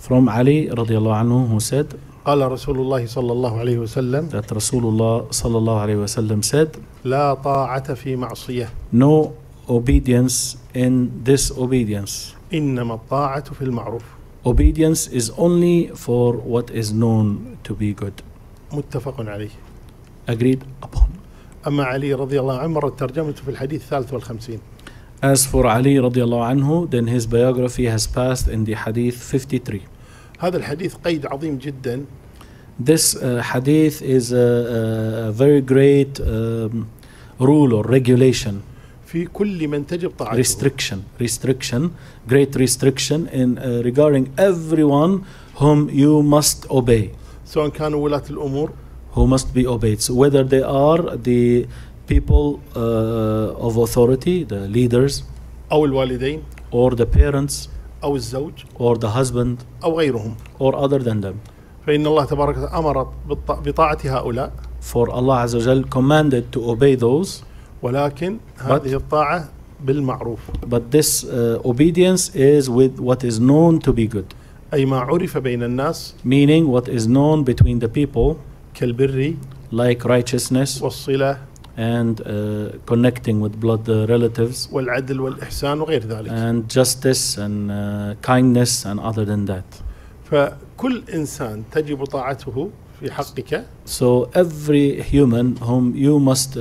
From Ali radiallahu anhu, who said قال رسول الله صلى الله عليه وسلم that Rasulullah sallallahu alayhi wasallam said, لا طاعة في معصية no obedience in disobedience. إنما الطاعة في المعروف. Obedience is only for what is known to be good. متفق عليه. Agreed upon. أما علي رضي الله عنه مرت ترجمته في الحديث الثالث والخمسين. As for Ali radiallahu anhu, then his biography has passed in the hadith fifty-three. هذا الحديث قيد عظيم جدا. This uh, hadith is a, a very great um, rule or regulation. في كل من تجب طاعته. Restriction, restriction, great restriction in uh, regarding everyone whom you must obey. سواء كانوا ولاة الأمور. Who must be obeyed. So whether they are the people uh, of authority, the leaders, أو الوالدين. or the parents, أو الزوج. or the husband, أو غيرهم. or other than them. فإن الله تبارك وتعالى أمر بطاعة هؤلاء. For Allah Azza wa Jal commanded to obey those. ولكن But- هذه الطاعة بالمعروف. But this uh, obedience is with what is known to be good. أي ما عرف بين الناس Meaning what is known between the people, كالبر like righteousness والصلة and uh, connecting with blood uh, relatives, والعدل والإحسان وغير ذلك. and justice and uh, kindness and other than that. فكل إنسان تجب طاعته في حقك. So every human whom you must uh,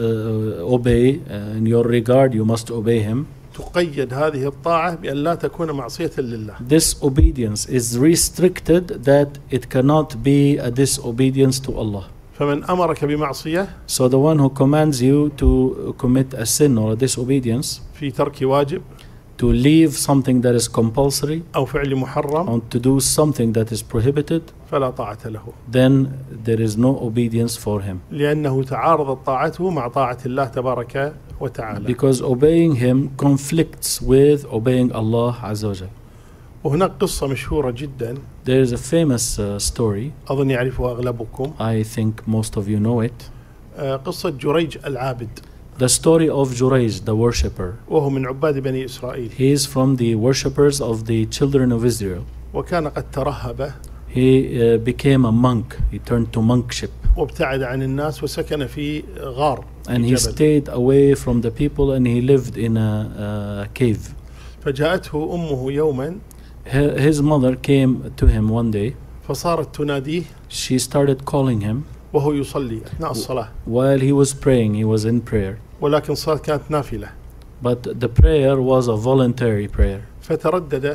obey uh, in your regard, you must obey him. تقيد هذه الطاعة بأن لا تكون معصية لله. This obedience is restricted that it cannot be a disobedience to Allah. فمن أمرك بمعصية So the one who commands you to commit a sin or a disobedience, في ترك واجب to leave something that is compulsory, أو فعل محرم or to do something that is prohibited, فلا طاعة له. then there is no obedience for him. لأنه تعارضت طاعته مع طاعة الله تبارك وتعالى. Because obeying him conflicts with obeying Allah Azza wa Jal. وهناك قصة مشهورة جدا There is a famous uh, story, أظن يعرفها أغلبكم. I think most of you know it. آه، قصة جريج العابد The story of Jurayj, the worshipper. وهو من عباد بني إسرائيل. He is from the worshippers of the children of Israel. وكان قد ترهب He uh, became a monk. He turned to monkship. وابتعد عن الناس وسكن في غار And في he جبل. stayed away from the people and he lived in a, a cave. فجاءته أمه يوما Hi- His mother came to him one day. فصارت تناديه She started calling him وهو يصلي أثناء الصلاة. while he was praying. He was in prayer. ولكن الصلاة كانت نافلة. But the prayer was a voluntary prayer. فتردد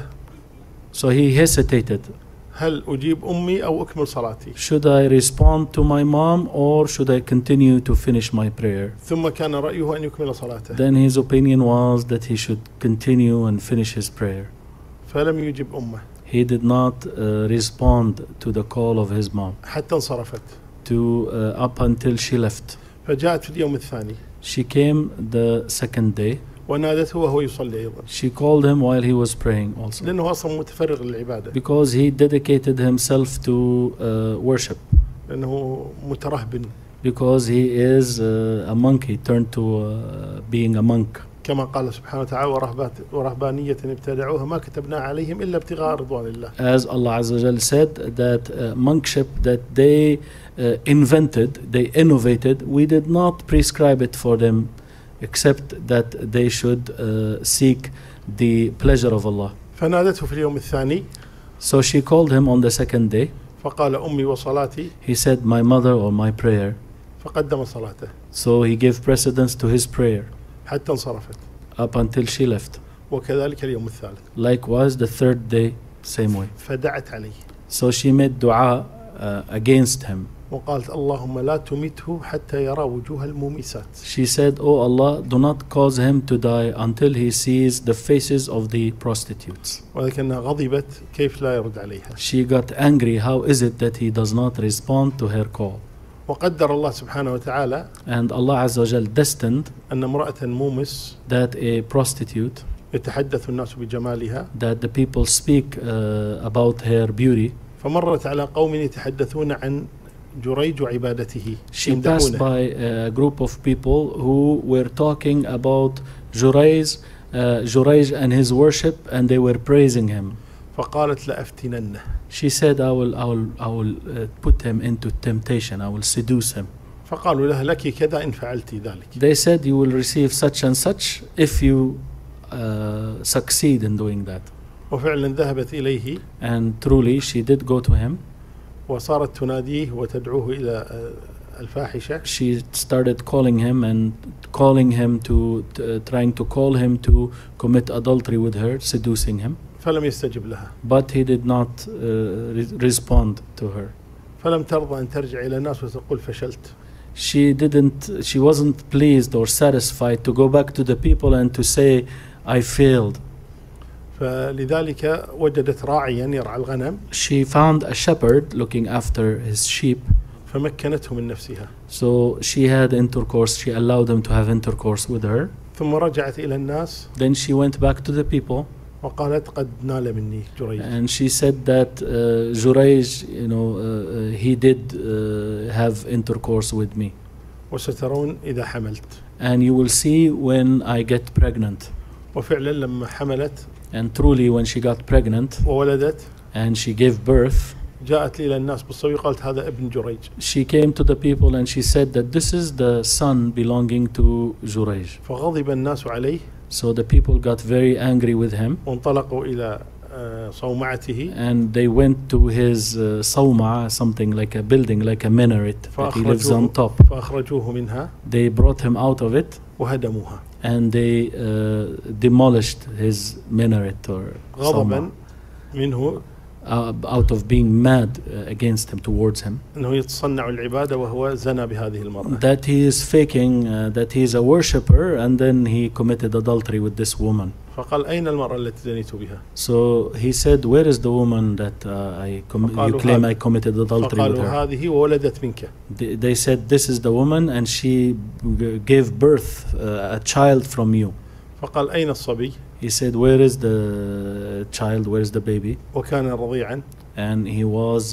So he hesitated. هل أجيب أمي أو أكمل صلاتي. Should I respond to my mom or should I continue to finish my prayer? ثم كان رأيه أن يكمل صلاته. Then his opinion was that he should continue and finish his prayer. فلم يجب أمه He did not uh, respond to the call of his mom حتى انصرفت. to uh, up until she left. فجاءت في اليوم الثاني She came the second day. ونادته وهو يصلي أيضا. She called him while he was praying also. لأنه أصلا متفرغ للعبادة. Because he dedicated himself to uh, worship. لأنه مترهب. Because he is uh, a monk. He turned to uh, being a monk. كما قال سبحانه وتعالى ورهبات ورهبانية ابتدعوها ما كتبنا عليهم إلا ابتغاء رضوان الله. As Allah Azza wa Jal said that uh, monkship that they uh, invented, they innovated, we did not prescribe it for them except that they should uh, seek the pleasure of Allah. فنادته في اليوم الثاني So she called him on the second day. فقال أمي وصلاتي He said, my mother or my prayer. فقدم صلاته So he gave precedence to his prayer حتى انصرفت. up until she left. وكذلك اليوم الثالث Likewise, the third day, same way. فدعت عليه So she made dua uh, against him. وقالت اللهم لا تمته حتى يرى وجوه المومسات. She said, oh Allah, do not cause him to die until he sees the faces of the prostitutes. ولكنها غضبت كيف لا يرد عليها. She got angry. How is it that he does not respond to her call? وقدر الله سبحانه وتعالى And Allah Azza wa Jal destined أن امرأة مومس that a prostitute, يتحدث الناس بجمالها that the people speak uh, about her beauty, فمرت على قوم يتحدثون عن جريج وعبادته. she passed يمدحونه. by a group of people who were talking about Jurayj, uh, Jurayj and his worship, and they were praising him. فقالت لأفتننه. She said, I will, I will, I will uh, put him into temptation. I will seduce him. فقالوا لها لك كذا إن فعلت ذلك. They said, you will receive such and such if you uh, succeed in doing that. وفعلا ذهبت إليه. And truly, she did go to him. وصارت تناديه وتدعوه إلى الفاحشة. She started calling him and calling him to, uh, trying to call him to commit adultery with her, seducing him. فلم يستجب لها. But he did not uh, re- respond to her. فلم ترضى أن ترجع إلى الناس وتقول فشلت. She didn't, she wasn't pleased or satisfied to go back to the people and to say, I failed. فلذلك وجدت راعيا يرعى الغنم. She found a shepherd looking after his sheep. فمكنته من نفسها. So she had intercourse, she allowed him to have intercourse with her. ثم رجعت إلى الناس. Then she went back to the people. وقالت قد نال مني جريج. And she said that uh, Jurayj, you know, uh, he did uh, have intercourse with me. وسترون إذا حملت. And you will see when I get pregnant. وفعلا لما حملت. And truly when she got pregnant. وولدت. And she gave birth. جاءت إلى الناس بالصبي قالت هذا ابن جريج. She came to the people and she said that this is the son belonging to Jurayj. فغضب الناس عليه. So the people got very angry with him. وانطلقوا إلى صومعته. And they went to his uh, صومعة, something like a building, like a minaret that he lives on top. فأخرجوه منها. They brought him out of it. وهدموها. And they uh, demolished his minaret or غضبا منه. Uh, out of being mad uh, against him, towards him. أنه يتصنع العبادة وهو زنى بهذه المرأة. That he is faking, uh, that he is a worshipper, and then he committed adultery with this woman. فقال أين المرأة التي زنيت بها؟ So he said, where is the woman that uh, I com- you claim I committed adultery with her? فقالوا هذه وولدت منك. They, they said, this is the woman and she g- gave birth uh, a child from you. فقال أين الصبي؟ He said, where is the child, where is the baby? وكان رضيعا. And he was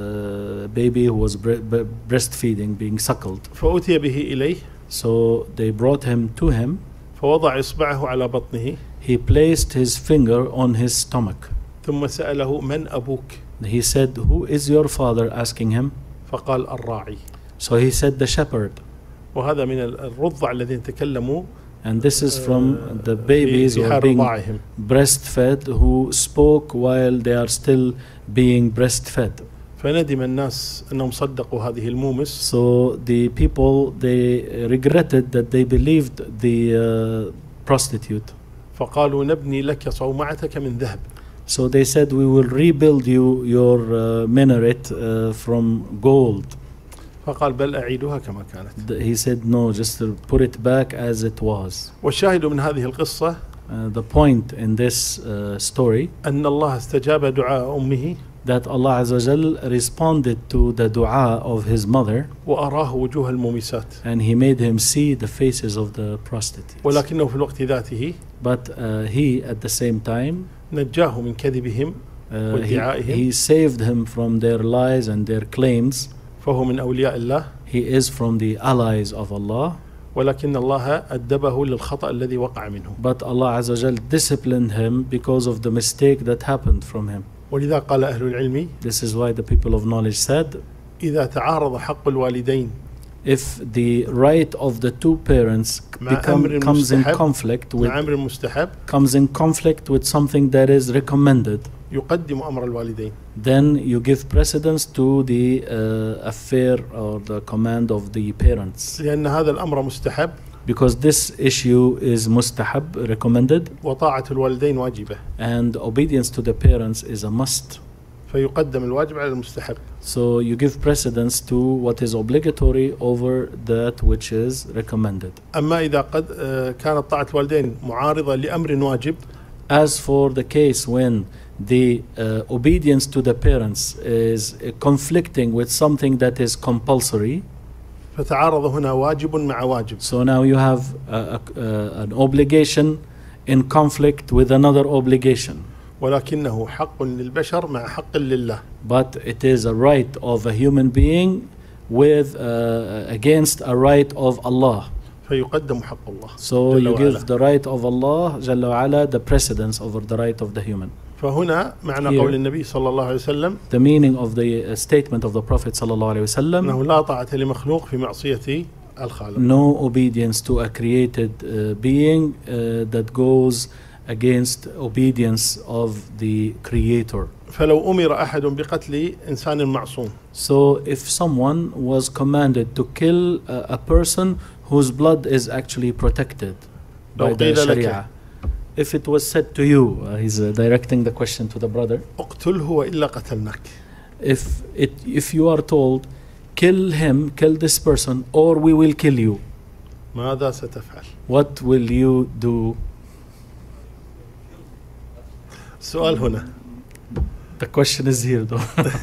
a baby who was bre- bre- breastfeeding, being suckled. فأتي به إليه. So they brought him to him. فوضع إصبعه على بطنه. He placed his finger on his stomach. ثم سأله من أبوك؟ He said, who is your father? Asking him. فقال الراعي. So he said, the shepherd. وهذا من الرضع الذين تكلموا. And this is from the babies who are being breastfed, who spoke while they are still being breastfed. فندم الناس أنهم صدقوا هذه المومس. So the people, they regretted that they believed the uh, prostitute. فقالوا نبني لك صومعتك من ذهب. So they said, we will rebuild you your uh, minaret uh, from gold. فقال بل أعيدها كما كانت. He said, no, just put it back as it was. والشاهد من هذه القصة. Uh, the point in this uh, story. أن الله استجاب دعاء أمه. That Allah Azza wa Jal responded to the dua of his mother. وأراه وجوه المومسات. And he made him see the faces of the prostitutes. ولكنه في الوقت ذاته. But uh, he at the same time. نجاه من كذبهم وادعائهم. He, he saved him from their lies and their claims. فهو من أولياء الله. He is from the allies of Allah. ولكن الله أدبه للخطأ الذي وقع منه. But Allah Azza wa Jal disciplined him because of the mistake that happened from him. ولذا قال أهل العلم. This is why the people of knowledge said. إذا تعارض حق الوالدين. If the right of the two parents become, comes in conflict with comes in conflict with something that is recommended, يقدم أمر الوالدين. Then you give precedence to the uh, affair or the command of the parents. لأن هذا الأمر مستحب. Because this issue is mustahab, recommended. وطاعة الوالدين واجبة. And obedience to the parents is a must. فيقدم الواجب على المستحب. So you give precedence to what is obligatory over that which is recommended. أما إذا قد كانت طاعة الوالدين معارضة لأمر واجب. As for the case when the uh, obedience to the parents is uh, conflicting with something that is compulsory. فتعارض هنا واجب مع واجب. So now you have a, a, a, an obligation in conflict with another obligation. ولكنه حق للبشر مع حق لله. But it is a right of a human being with uh, against a right of Allah. فيقدم حق الله. So you give the right of Allah جل وعلا the precedence over the right of the human. فهنا معنى Here. قول النبي صلى الله عليه وسلم The meaning of the uh, statement of the Prophet sallallahu alaihi wasallam: أنه لا طاعة لمخلوق في معصية الخالق. no obedience to a created uh, being uh, that goes against obedience of the Creator. فلو أمر أحد بقتل إنسان معصوم So if someone was commanded to kill a, a person whose blood is actually protected by لو the قيل لك Sharia, if it was said to you, uh, he's uh, directing the question to the brother, اقتله وإلا قتلناك. if it if you are told, kill him, kill this person, or we will kill you, ماذا ستفعل؟ what will you do? السؤال هنا The question is here though.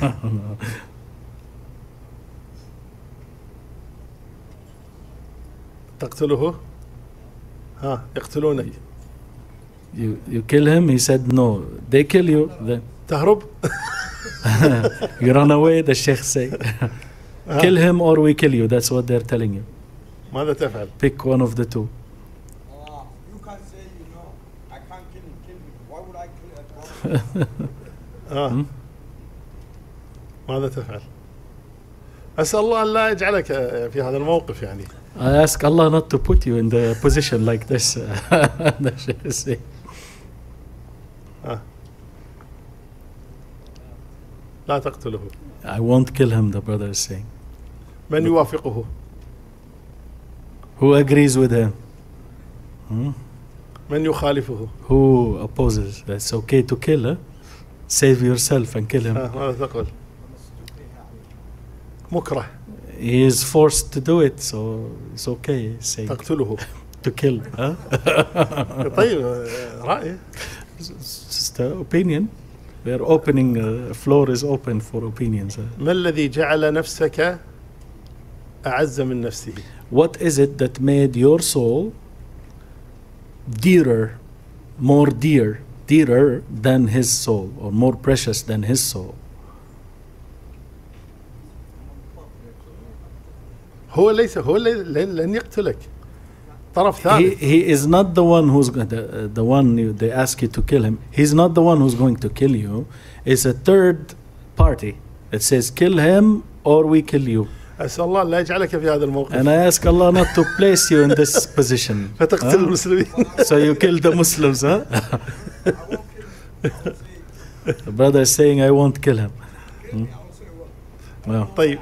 تقتله؟ ها يقتلونك. you you kill him, he said no, they kill you, then تهرب؟ you run away, the sheikh say. Kill him or we kill you, that's what they're telling you. ماذا تفعل؟ Pick one of the two. Uh, you can't say, you know, I can't kill him, kill me. Why would I kill a brother? آه. Hmm? ماذا تفعل؟ أسأل الله أن لا يجعلك في هذا الموقف يعني. I ask Allah not to put you in the position like this. The sheikh is saying. آه. لا تقتله. I won't kill him, the brother is saying. من يوافقه؟ Who agrees with him? Hmm? من يخالفه؟ Who opposes? That's okay to kill, huh? Save yourself and kill him. آه. ماذا تقول؟ مكره. He is forced to do it, so it's okay saying تقتله. to kill. Huh? طيب رأي. It's just an opinion. We are opening, uh, floor is open for opinions. ما الذي جعل نفسك أعز من نفسه؟ What is it that made your soul dearer, more dear, dearer than his soul, or more precious than his soul? هو ليس هو لن لن يقتلك. طرف He, ثالث. he is not the one who's going to, the one you, they ask you to kill him. He's not the one who's going to kill you. It's a third party that says kill him or we kill you. أسأل الله لا يجعلك في هذا الموقف. And I ask Allah not to place you in this position. فتقتل Huh? المسلمين. So you kill the Muslims, huh? The brother is saying I won't kill him. Hmm? Well, طيب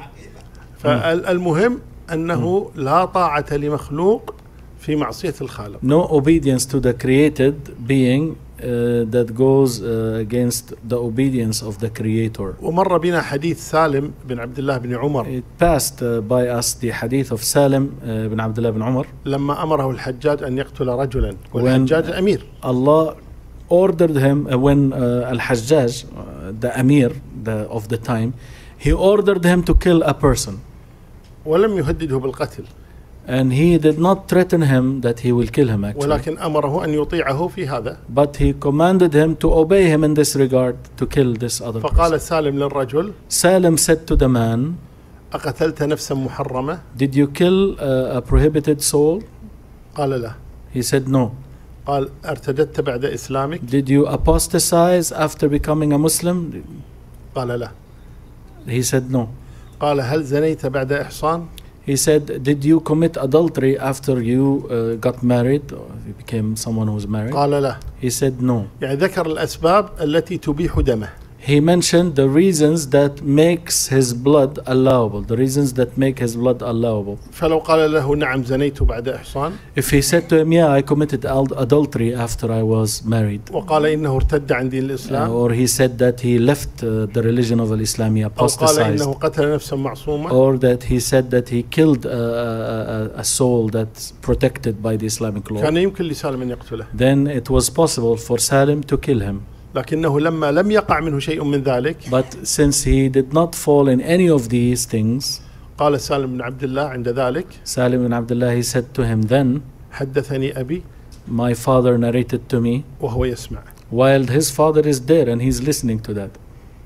فالمهم أنه لا طاعة لمخلوق في معصية الخالق. no obedience to the created being uh, that goes uh, against the obedience of the Creator. ومر بنا حديث سالم بن عبد الله بن عمر It passed uh, by us the hadith of Salim uh, bin Abdullah bin Umar. لما أمره الحجاج أن يقتل رجلا والحجاج أمير. Allah ordered him uh, when uh, Al-Hajjaj, uh, the Amir the, of the time, he ordered him to kill a person. ولم يهدده بالقتل. And he did not threaten him that he will kill him actually. ولكن أمره أن يطيعه في هذا. But he commanded him to obey him in this regard, to kill this other فقال person. سالم للرجل Salim said to the man, أقتلت نفسا محرمة؟ did you kill uh, a prohibited soul? قال لا. He said no. قال ارتدت بعد إسلامك؟ Did you apostatize after becoming a Muslim? قال لا. He said no. قال هل زنيت بعد إحصان؟ He said, did you commit adultery after you uh, got married or you became someone who was married? قال لا. He said no. يعني ذكر الأسباب التي تبيح دمه. He mentioned the reasons that makes his blood allowable, the reasons that make his blood allowable. فلو قال له نعم زنيت بعد إحصان If he said to him, yeah, I committed ad- adultery after I was married, وقال إنه ارتد عن دين uh, الإسلام or he said that he left uh, the religion of Islam, he أو قال apostatized, إنه قتل نفسا معصومة or that he said that he killed uh, a, a, a soul that's protected by the Islamic law, كان يمكن لسالم أن يقتله. then it was possible for Salim to kill him. لكنه لما لم يقع منه شيء من ذلك But since he did not fall in any of these things, قال سالم بن عبد الله عند ذلك Salim bin Abdullah, he said to him then, حدثني أبي my father narrated to me, وهو يسمع. while his father is there and he's listening to that.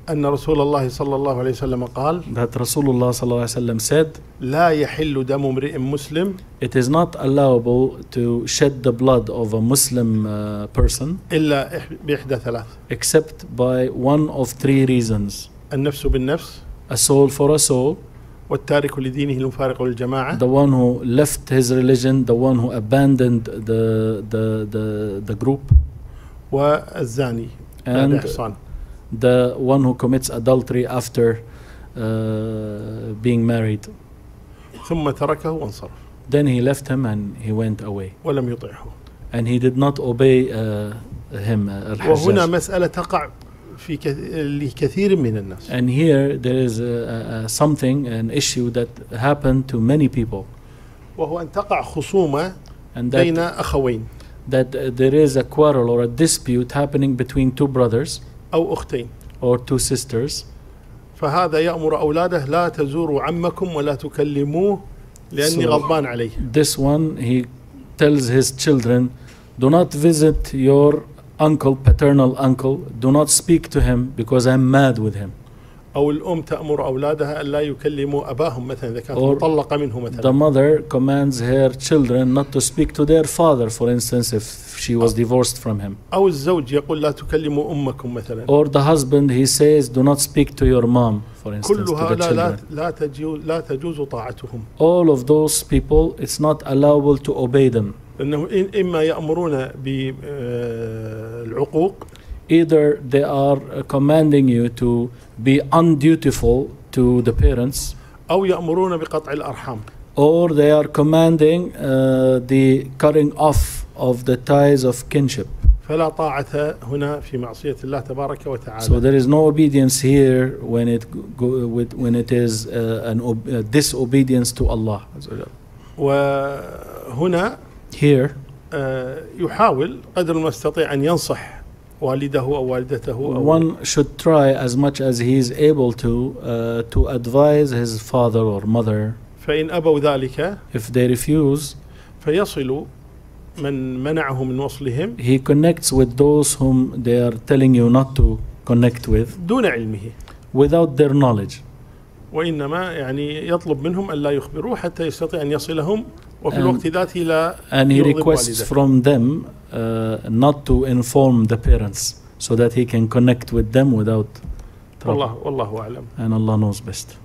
أن رسول الله صلى الله عليه وسلم قال that Rasulullah sallallahu alaihi wasallam said, لا يحل دم امرئ مسلم it is not allowable to shed the blood of a Muslim uh, person إلا إح- بإحدى ثلاث: except by one of three reasons: النفس بالنفس، a soul for a soul, والتارك لدينه المفارق للجماعة، the one who left his religion, the one who abandoned the the the, the group, والزاني بعد and إحصان. the one who commits adultery after uh, being married. ثم تركه وانصرف Then he left him and he went away, ولم يطيعه. and he did not obey uh, him. Uh, وهنا Al-Hajjaj. مسألة تقع في كث- لكثير من الناس. And here there is a, a, something, an issue that happened to many people, وهو أن تقع خصومة and بين that أخوين that uh, there is a quarrel or a dispute happening between two brothers أو أختين، or two sisters. فهذا يأمر أولاده لا تزوروا عمكم ولا تكلموه لأني So- غضبان عليه. This one, he tells his children, do not visit your uncle, paternal uncle, do not speak to him because I'm mad with him. أو الأم تأمر أولادها أن لا يكلموا أباهم مثلا إذا كانت Or مطلقة منه The مثلا. mother commands her children not to speak to their father, for instance, if she was divorced from him. أو الزوج يقول لا تكلموا أمكم مثلا. Or the husband, he says, do not speak to your mom, for instance, كل to the هؤلاء لا children. لا تجوز لا تجوز طاعتهم، All of those people, it's not allowable to obey them. لأنه إن- إما يأمرون بالعقوق Either they are uh, commanding you to be undutiful to the parents, أو يأمرون بقطع الأرحام. or they are commanding uh, the cutting off of the ties of kinship. فلا طاعة هنا في معصية الله تبارك So وتعالى. there is no obedience here when it go, with, when it is uh, an ob- uh, disobedience to Allah. وهنا Here, آه، يحاول قدر ما يستطيع أن ينصح والده أو والدته أو one should try as much as he is able to uh, to advise his father or mother. فإن أبوا ذلك If they refuse, فيصل من منعه من وصلهم he connects with those whom they are telling you not to connect with دون علمه، without their knowledge. وإنما يعني يطلب منهم أن لا يخبروه حتى يستطيع أن يصلهم، وفي And- الوقت ذاته لا And he يغضب requests والده. from them uh, not to inform the parents so that he can connect with them without trouble. والله والله أعلم. And Allah knows best.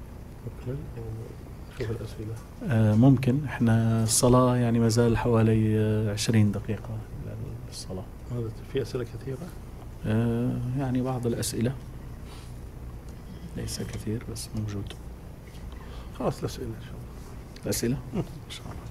شوف الأسئلة. آه، ممكن احنا الصلاة يعني ما زال حوالي آه، عشرين دقيقة للصلاة. هذا في أسئلة كثيرة. آه، يعني بعض الأسئلة ليس كثير بس موجود. خلاص الأسئلة إن شاء الله. الأسئلة إن شاء الله.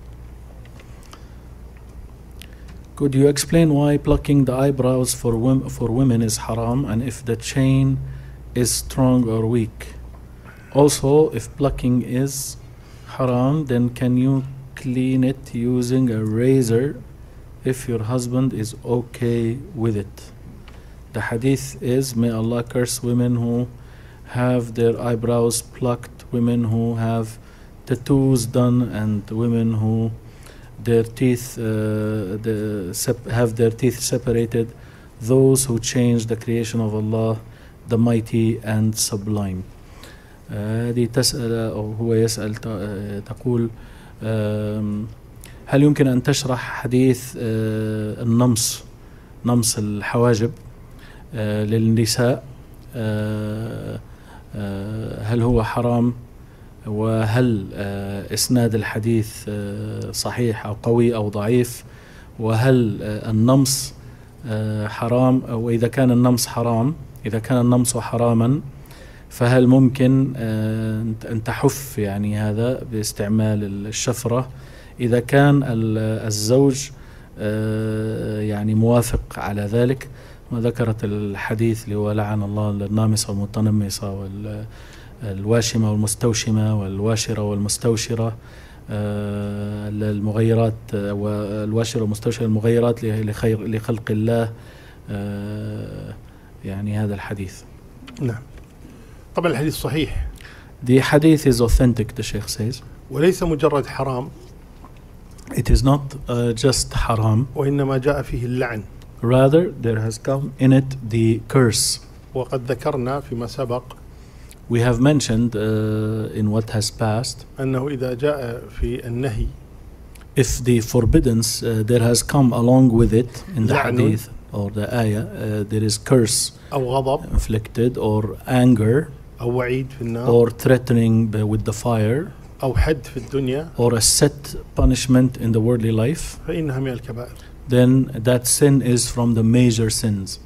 Could you explain why plucking the eyebrows for women, for women is haram, and if the chain is strong or weak? Also, if plucking is haram, then can you clean it using a razor if your husband is okay with it? The hadith is, may Allah curse women who have their eyebrows plucked, women who have tattoos done, and women who their teeth uh, the sep- have their teeth separated, those who change the creation of Allah, the mighty and sublime. آه، هذه تسأل أو هو يسأل ت- آه، تقول آم، هل يمكن أن تشرح حديث آه، النمص نمص الحواجب آه، للنساء؟ آه، آه، هل هو حرام؟ وهل آه، إسناد الحديث آه، صحيح أو قوي أو ضعيف؟ وهل آه، النمص آه، حرام؟ وإذا كان النمص حرام، إذا كان النمص حراما، فهل ممكن آه، أن تحف يعني هذا باستعمال الشفرة إذا كان ال- الزوج آه، يعني موافق على ذلك؟ وذكرت الحديث اللي هو لعن الله النامصة والمتنمصة وال الواشمة والمستوشمة والواشرة والمستوشرة آه، المغيرات آه، والواشرة والمستوشرة المغيرات لخير لخلق الله آه، يعني هذا الحديث. نعم. طبعا الحديث صحيح. The hadith is authentic, the Sheikh says. وليس مجرد حرام، It is not uh, just haram. وإنما جاء فيه اللعن. Rather, there has come in it the curse. وقد ذكرنا فيما سبق we have mentioned uh, in what has passed, أنه إذا جاء في النهي if the forbiddance uh, there has come along with it in the لعن hadith or the ayah, uh, there is curse أو غضب inflicted or anger أو وعيد في النار or threatening b- with the fire أو حد في الدنيا or a set punishment in the worldly life, فإنها من الكبائر. then that sin is from the major sins.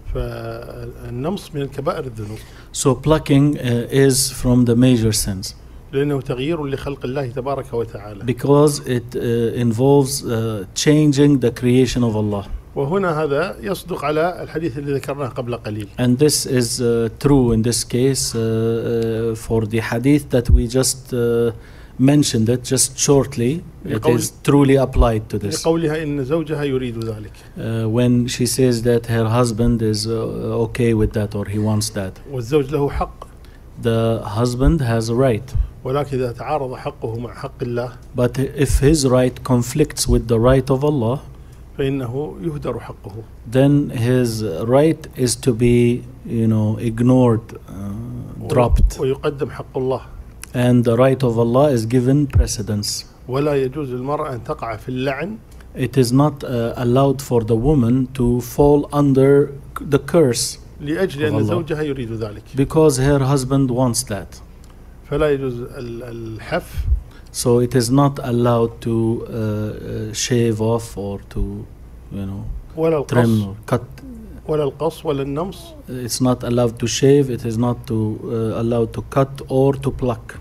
فالنمص من الكبائر الذنوب So plucking uh, is from the major sins لأنه تغيير لخلق الله تبارك وتعالى. because it uh, involves uh, changing the creation of Allah. وهنا هذا يصدق على الحديث الذي ذكرناه قبل قليل. And this is uh, true in this case uh, uh, for the hadith that we just uh, mentioned it just shortly. It لقول- is truly applied to this. لقولها إن زوجها يريد ذلك Uh, when she says that her husband is uh, okay with that or he wants that. والزوج له حق، The husband has a right. ولكن إذا تعارض حقه مع حق الله But if his right conflicts with the right of Allah, فإنه يهدر حقه. then his right is to be, you know, ignored, uh, dropped, ويقدم حق الله. and the right of Allah is given precedence. ولا يجوز للمرأة أن تقع في اللعن It is not uh, allowed for the woman to fall under the curse لأجل أن الله. زوجها يريد ذلك. because her husband wants that. فلا يجوز ال- الحف So it is not allowed to uh, uh, shave off or to, you know, ولا trim القص or cut. ولا القص ولا النمص It's not allowed to shave. It is not to uh, allowed to cut or to pluck,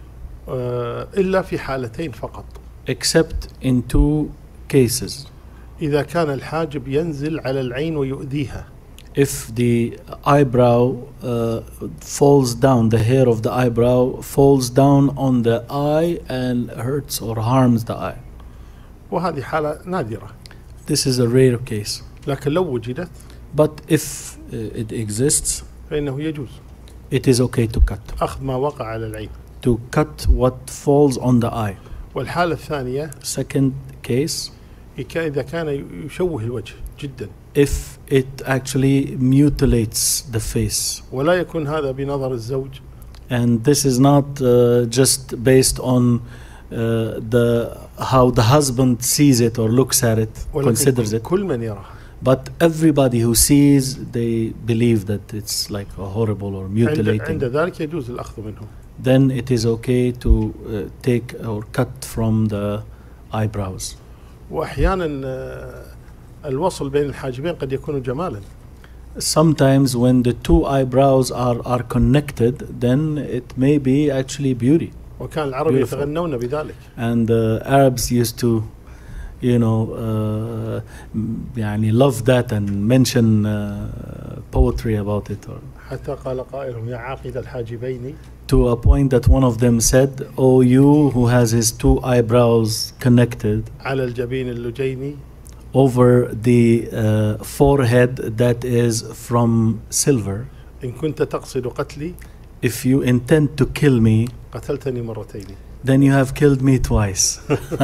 آه، إلا في حالتين فقط. except in two cases. إذا كان الحاجب ينزل على العين ويؤذيها If the eyebrow uh, falls down, the hair of the eyebrow falls down on the eye and hurts or harms the eye. وهذه حالة نادرة. This is a rare case. لكن لو وجدت But if uh, it exists, فإنه يجوز it is okay to cut. أخذ ما وقع على العين. To cut what falls on the eye. والحالة الثانية Second case, إذا كان يشوه الوجه جدا if it actually mutilates the face. ولا يكون هذا بنظر الزوج And this is not uh, just based on uh, the how the husband sees it or looks at it, considers ولكن it. كل من يراه. But everybody who sees, they believe that it's like a horrible or عند, mutilating. عند ذلك يجوز الأخذ منه. Then it is okay to uh, take or cut from the eyebrows. وأحيانا آه، الوصل بين الحاجبين قد يكون جمالا. Sometimes when the two eyebrows are, are connected, then it may be actually beauty. وكان العرب Beautiful. يتغنون بذلك. And the Arabs used to, you know, uh, m- يعني love that and mention uh, poetry about it. Or حتى قال قائلهم يا عاقد الحاجبين to a point that one of them said, "Oh, you who has his two eyebrows connected على الجبين اللجين over the uh, forehead that is from silver, إن كنت تقصد قتلي if you intend to kill me, قتلتني مرتين." then you have killed me twice."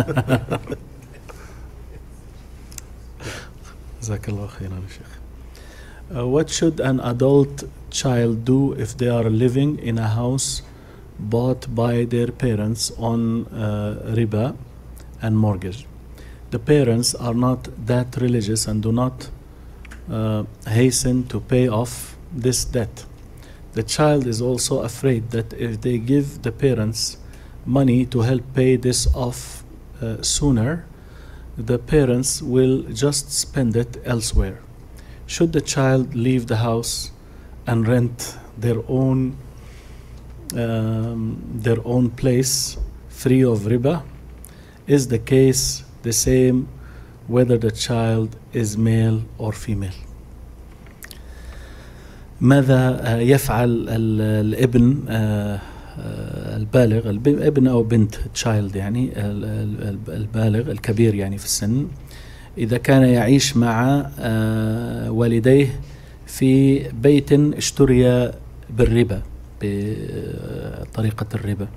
Jazakallah khairan, Sheikh. Uh, what should an adult child do if they are living in a house bought by their parents on uh, riba and mortgage? The parents are not that religious and do not uh, hasten to pay off this debt. The child is also afraid that if they give the parents money to help pay this off uh, sooner, the parents will just spend it elsewhere. Should the child leave the house and rent their own um, their own place free of riba? Is the case the same whether the child is male or female? ماذا يفعل ال- الابن آه، آه، البالغ الب- ابن أو بنت child يعني ال- ال- البالغ الكبير يعني في السن إذا كان يعيش مع آه، والديه في بيت اشتري بالربا بطريقة الربا؟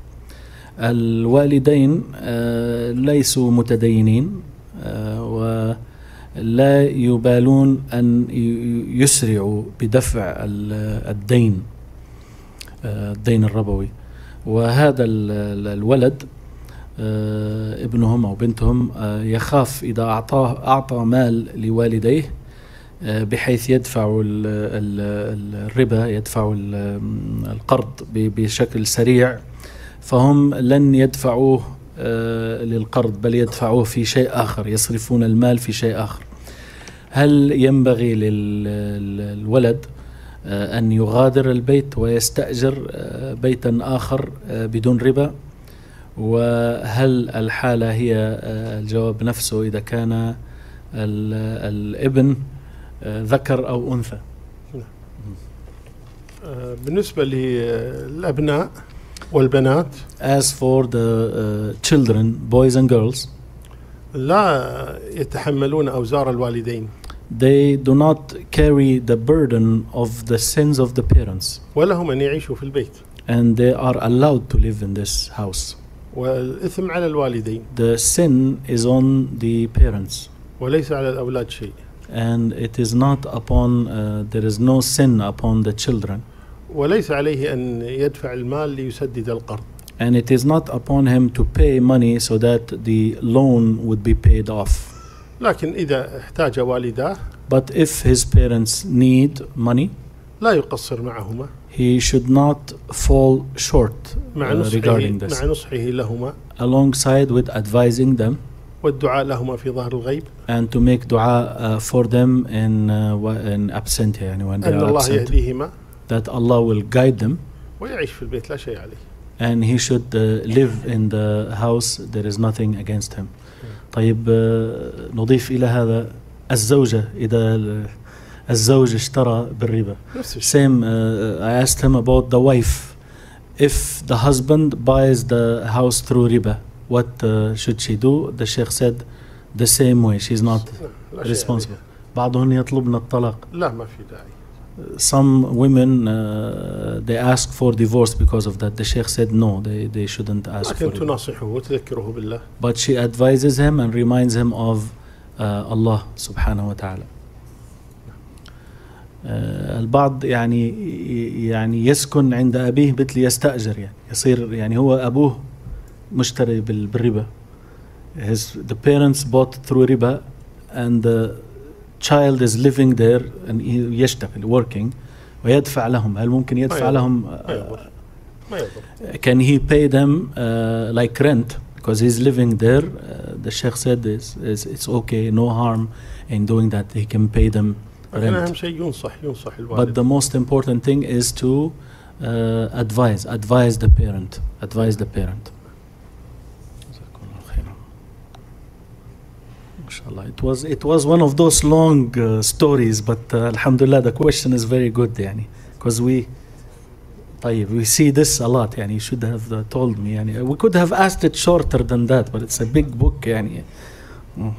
الوالدين آه، ليسوا متدينين آه، لا يبالون أن يسرعوا بدفع الدين الدين الربوي. وهذا الولد ابنهم أو بنتهم يخاف إذا أعطاه أعطى مال لوالديه بحيث يدفعوا الربا، يدفعوا القرض بشكل سريع، فهم لن يدفعوه للقرض بل يدفعوه في شيء آخر، يصرفون المال في شيء آخر. هل ينبغي للولد أن يغادر البيت ويستأجر بيتا آخر بدون ربا؟ وهل الحالة هي الجواب نفسه إذا كان الابن ذكر أو أنثى؟ بالنسبة للأبناء والبنات as for the uh, children, boys and girls, لا يتحملون أوزار الوالدين. They do not carry the burden of the sins of the parents. ولهم أن يعيشوا في البيت. And they are allowed to live in this house. والإثم على الوالدين. The sin is on the parents. وليس على الأولاد شيء. And it is not upon, uh, there is no sin upon the children. وليس عليه أن يدفع المال ليسدد القرض. And it is not upon him to pay money so that the loan would be paid off. لكن إذا احتاج والداه But if his parents need money, لا يقصر معهما. He should not fall short مع uh, regarding this. مع نصحه لهما. Alongside with advising them. والدعاء لهما في ظهر الغيب. And to make dua uh, for them in uh, in absentia, يعني when they أن are الله absent. يهديهما. That Allah will guide them. ويعيش في البيت لا شيء عليه. And he should uh, live in the house. There is nothing against him. طيب uh, نضيف إلى هذا الزوجة إذا الزوج اشترى بالربا. Same. Uh, I asked him about the wife. If the husband buys the house through riba, what uh, should she do? The Sheikh said the same way. She's not responsible. بعضهن يطلبن الطلاق. لا ما في داعي. Some women uh, they ask for divorce because of that. The Sheikh said no, they they shouldn't ask for it. تناصحه وتذكره بالله. But she advises him and reminds him of uh, Allah subhanahu wa ta'ala. uh, البعض يعني يعني يسكن عند أبيه مثل يستأجر، يعني يصير يعني هو أبوه مشتري بالربا. His the parents bought through riba and the child is living there and يشتغل working ويدفع لهم. هل ممكن يدفع لهم؟ ما يضر. Can he pay them uh, like rent because he's living there? Uh, the Sheikh said this is it's okay, no harm in doing that. He can pay them rent. أهم شيء ينصح ينصح الوالد. But the most important thing is to uh, advise advise the parent advise the parent. Inshallah. It was it was one of those long uh, stories, but uh, alhamdulillah the question is very good, يعني, because we طيب, we see this a lot, يعني, you should have uh, told me, يعني. We could have asked it shorter than that, but it's a big book, يعني. mm.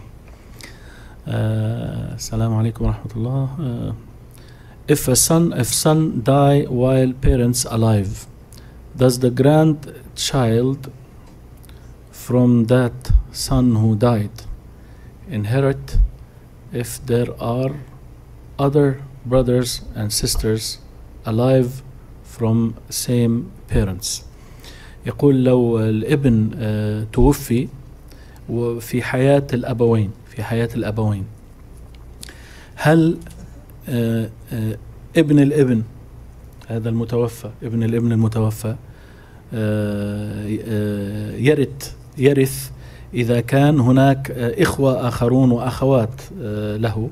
uh, Assalamu alaikum wa rahmatullah. uh, if a son if son die while parents alive, does the grandchild from that son who died inherit if there are other brothers and sisters alive from same parents? يقول لو الابن uh, توفي وفي حياة الأبوين في حياة الأبوين هل uh, uh, ابن الابن هذا المتوفى ابن الابن المتوفى uh, uh, يرث يرث إذا كان هناك إخوة آخرون وأخوات له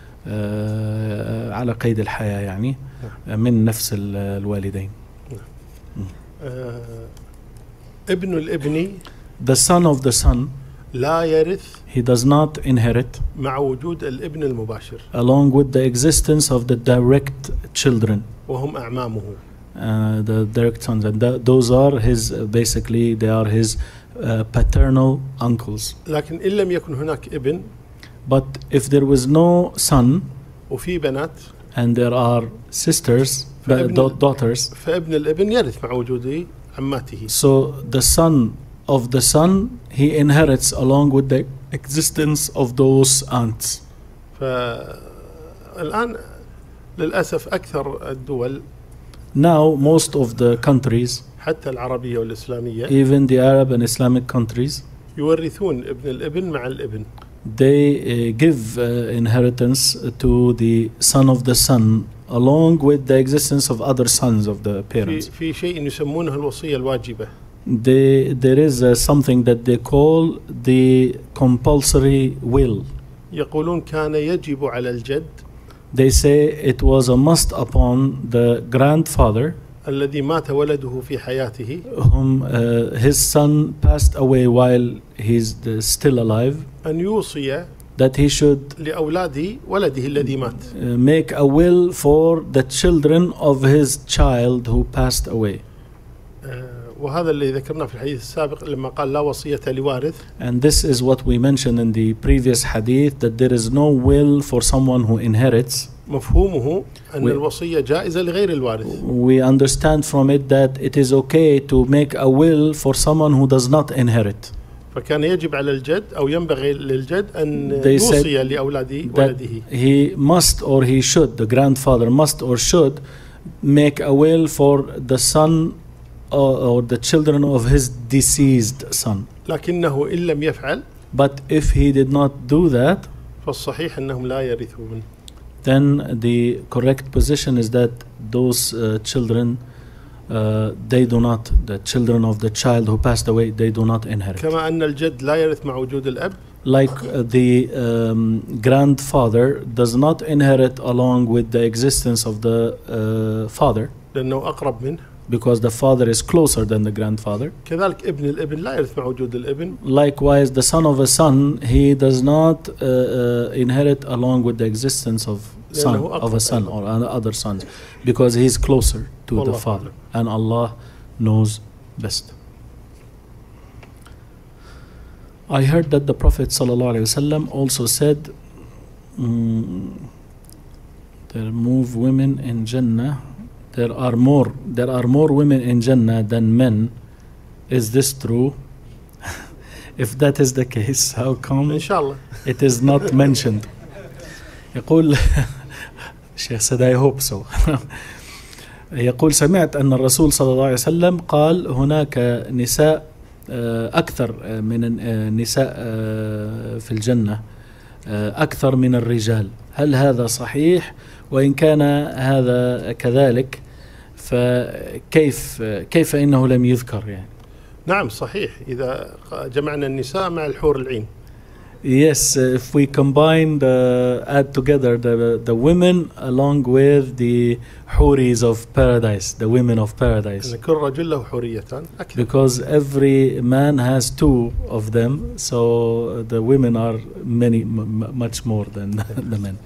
على قيد الحياة، يعني من نفس الوالدين. ابن الابن the son of the son لا يرث he does not inherit مع وجود الابن المباشر along with the existence of the direct children وهم أعمامه. uh, the direct sons, and th those are his uh, basically they are his uh, paternal uncles. لكن إن لم يكن هناك ابن but if there was no son وفي بنات and there are sisters daughters فابن الابن يرث مع وجود عماته. So the son of the son he inherits along with the existence of those aunts. فالآن للأسف أكثر الدول Now, most of the countries, حتى العربية والإسلامية even the Arab and Islamic countries, يورثون ابن الابن مع الابن. they uh, give uh, inheritance to the son of the son along with the existence of other sons of the في parents. في شيء يسمونه الوصية الواجبة. They, there is uh, something that they call the compulsory will. يقولون كان يجب على الجد They say it was a must upon the grandfather الذي مات ولده في حياته whom uh, his son passed away while he's uh, still alive, أن يوصي that he should لأولاد ولده الذي مات. uh, make a will for the children of his child who passed away. آه، وهذا اللي ذكرناه في الحديث السابق لما قال لا وصية لوارث. And this is what we mentioned in the previous hadith, that there is no will for someone who inherits. مفهومه أن We- الوصية جائزة لغير الوارث. We understand from it that it is okay to make a will for someone who does not inherit. فكان يجب على الجد أو ينبغي للجد أن They said يوصي لأولاد That ولده. he must or he should, the grandfather must or should make a will for the son or, or the children of his deceased son. لكنه إن لم يفعل But if he did not do that, فالصحيح أنهم لا يرثون. then the correct position is that those uh, children, uh, they do not, the children of the child who passed away, they do not inherit. كما أن الجد لا يرث مع وجود الأب. Like uh, the um, grandfather does not inherit along with the existence of the uh, father, لأنه أقرب منه. because the father is closer than the grandfather. كذلك ابن الابن لا يرث مع وجود الابن. Likewise, the son of a son, he does not uh, uh, inherit along with the existence of son لأنه of a son أقرب. or other sons, because he is closer to the والله father, أعلم. and Allah knows best. I heard that the Prophet ﷺ also said, mm, there move women in Jannah. There are more. There are more women in Jannah than men. Is this true? If that is the case, how come إن شاء الله. it is not mentioned? يقول Sheikh said, I hope so. يقول سمعت أن الرسول صلى الله عليه وسلم قال هناك نساء أكثر من النساء في الجنة أكثر من الرجال. هل هذا صحيح؟ وإن كان هذا كذلك فكيف كيف إنه لم يذكر يعني؟ نعم صحيح إذا جمعنا النساء مع الحور العين. Yes, if we combine the, add together the the women along with the huris of paradise, the women of paradise. أن كل رجل له حوريتان أكثر. Because every man has two of them, so the women are many m- much more than the men.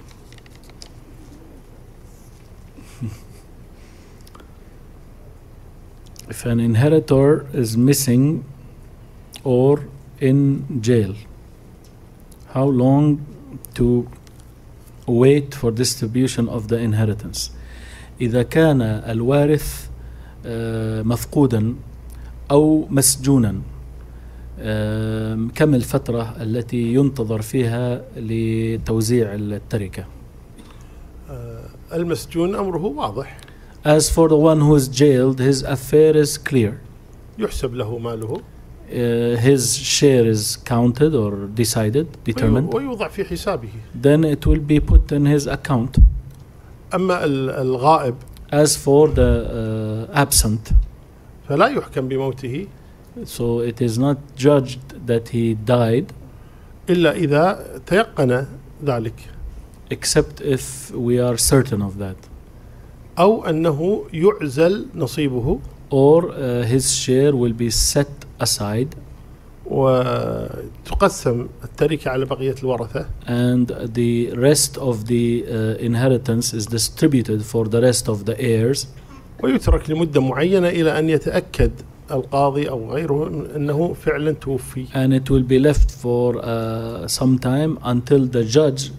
If an inheritor is missing or in jail, how long to wait for distribution of the inheritance? إذا كان الوارث مفقودا أو مسجونا، كم الفترة التي ينتظر فيها لتوزيع التركة؟ المسجون أمره واضح. As for the one who is jailed, his affair is clear. يحسب له ماله. Uh, his share is counted or decided, determined. ويوضع في حسابه. Then it will be put in his account. أما الغائب. As for the uh, absent, فلا يحكم بموته. so it is not judged that he died. إلا إذا تيقن ذلك. Except if we are certain of that. أو أنه يعزل نصيبه. Or uh, his share will be set aside. وتقسم التركة على بقية الورثة. And the rest of the uh, inheritance is distributed for the rest of the heirs. ويترك لمدة معينة إلى أن يتأكد القاضي أو غيره أنه فعلا توفي. And it will be left for uh, some time until the judge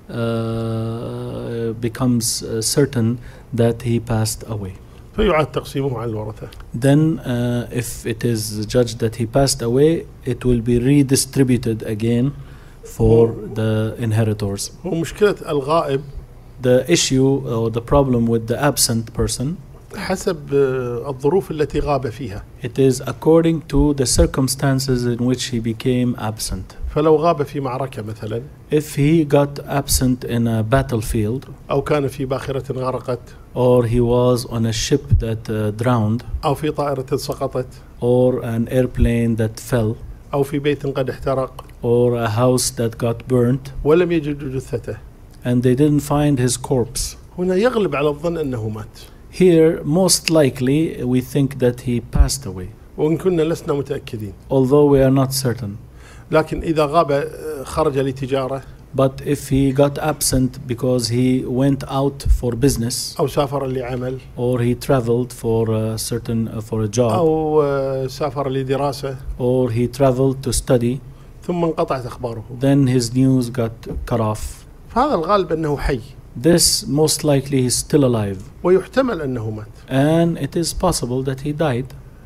uh, becomes uh, certain that he passed away. فيعاد تقسيمه على الورثة. Then uh, if it is judged that he passed away, it will be redistributed again for the inheritors. هو مشكلة الغائب The issue or the problem with the absent person, حسب آه، الظروف التي غاب فيها. it is according to the circumstances in which he became absent. فلو غاب في معركة مثلا، If he got absent in a battlefield, أو كان في باخرة غرقت، or he was on a ship that uh, drowned, أو في طائرة سقطت، or an airplane that fell, أو في بيت قد احترق، or a house that got burnt, ولم يجدوا جثته، and they didn't find his corpse. هنا يغلب على الظن أنه مات. Here, most likely, we think that he passed away, وإن كنا لسنا متأكدين. although we are not certain. لكن إذا غاب آه، خرج لتجارة، But if he got absent because he went out for business, أو سافر لعمل، or he traveled for a certain uh, for a job, أو آه، سافر لدراسة، or he traveled to study, ثم انقطعت أخباره، then his news got cut off. فهذا الغالب أنه حي، This most likely he's still alive, ويحتمل أنه مات. and it is possible that he died.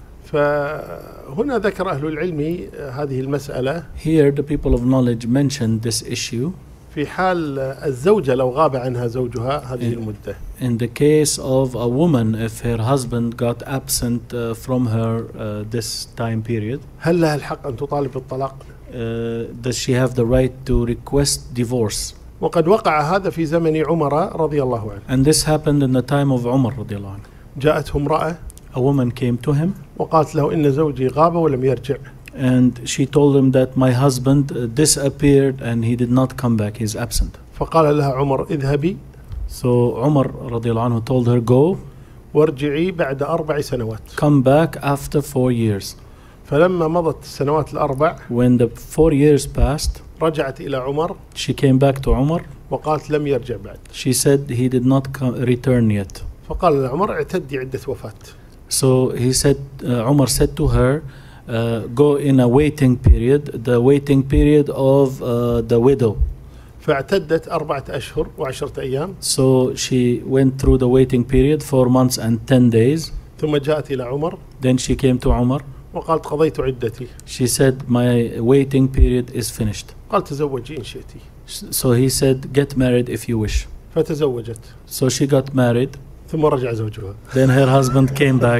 فهنا ذكر أهل العلم هذه المسألة Here, the people of knowledge mentioned this issue في حال الزوجة لو غاب عنها زوجها هذه المدة. in the case of a woman if her husband got absent uh, from her uh, this time period. هل لها الحق أن تطالب بالطلاق؟ Uh, does she have the right to request divorce? وقد وقع هذا في زمن عمر رضي الله عنه. And this happened in the time of Umar رضي الله عنه. جاءته امرأة A woman came to him وقالت له إن زوجي غاب ولم يرجع. and she told him that my husband uh, disappeared and he did not come back, he's absent. فقال لها عمر اذهبي So Umar رضي الله عنه told her, go, وارجعي بعد أربع سنوات. come back after four years. فلما مضت السنوات الأربع When the four years passed, رجعت إلى عمر she came back to Umar. وقالت لم يرجع بعد. She said he did not co- return yet. فقال لعمر اعتدي عدة وفاة. So he said, uh, Umar said to her, uh, go in a waiting period, the waiting period of uh, the widow. فاعتدت أربعة أشهر وعشرة أيام. So she went through the waiting period, four months and ten days. ثم جاءت إلى عمر Then she came to Umar. وقالت قضيت عدتي. She said, my waiting period is finished. قال تزوجي إن شئتي. So he said, get married if you wish. فتزوجت. So she got married. ثم رجع زوجها. Then her husband came back.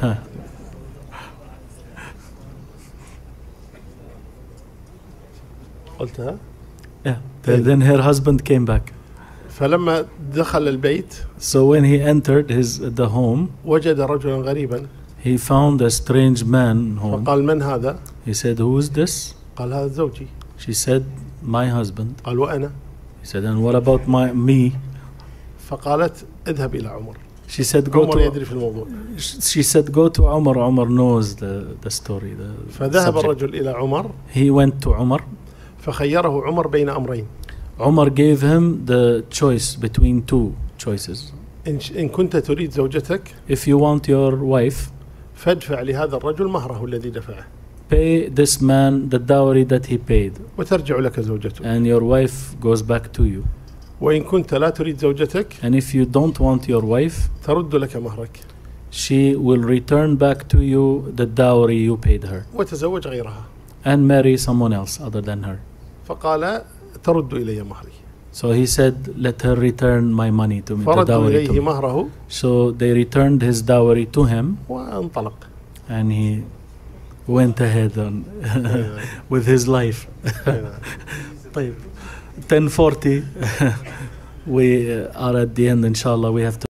قلتها. Yeah. Then then her husband came back. فلما دخل البيت So when he entered his the home, وجد رجلا غريبا. he found a strange man home. فقال من هذا؟ He said, who is this? قال هذا زوجي. She said, my husband. قال وأنا. He said, and what about my me? فقالت اذهب إلى عمر. She said, go عمر to. يدري في الموضوع. She said, go to Umar. Umar knows the the story. The فذهب subject. الرجل إلى عمر He went to Umar. فخيره عمر بين أمرين. Umar gave him the choice between two choices. إن إن كنت تريد زوجتك If you want your wife, فادفع لهذا الرجل مهره الذي دفعه pay this man the dowry that he paid, وترجع لك زوجته. and your wife goes back to you. وإن كنت لا تريد زوجتك And if you don't want your wife, ترد لك مهرك she will return back to you the dowry you paid her وتزوج غيرها. and marry someone else other than her. فقال ترد إلي مهري. So he said, let her return my money to me, the فردوا dowry to إليه me. مهره So they returned his dowry to him, وانطلق. and he went ahead on with his life. طيب ten forty we uh, are at the end, inshallah. We have to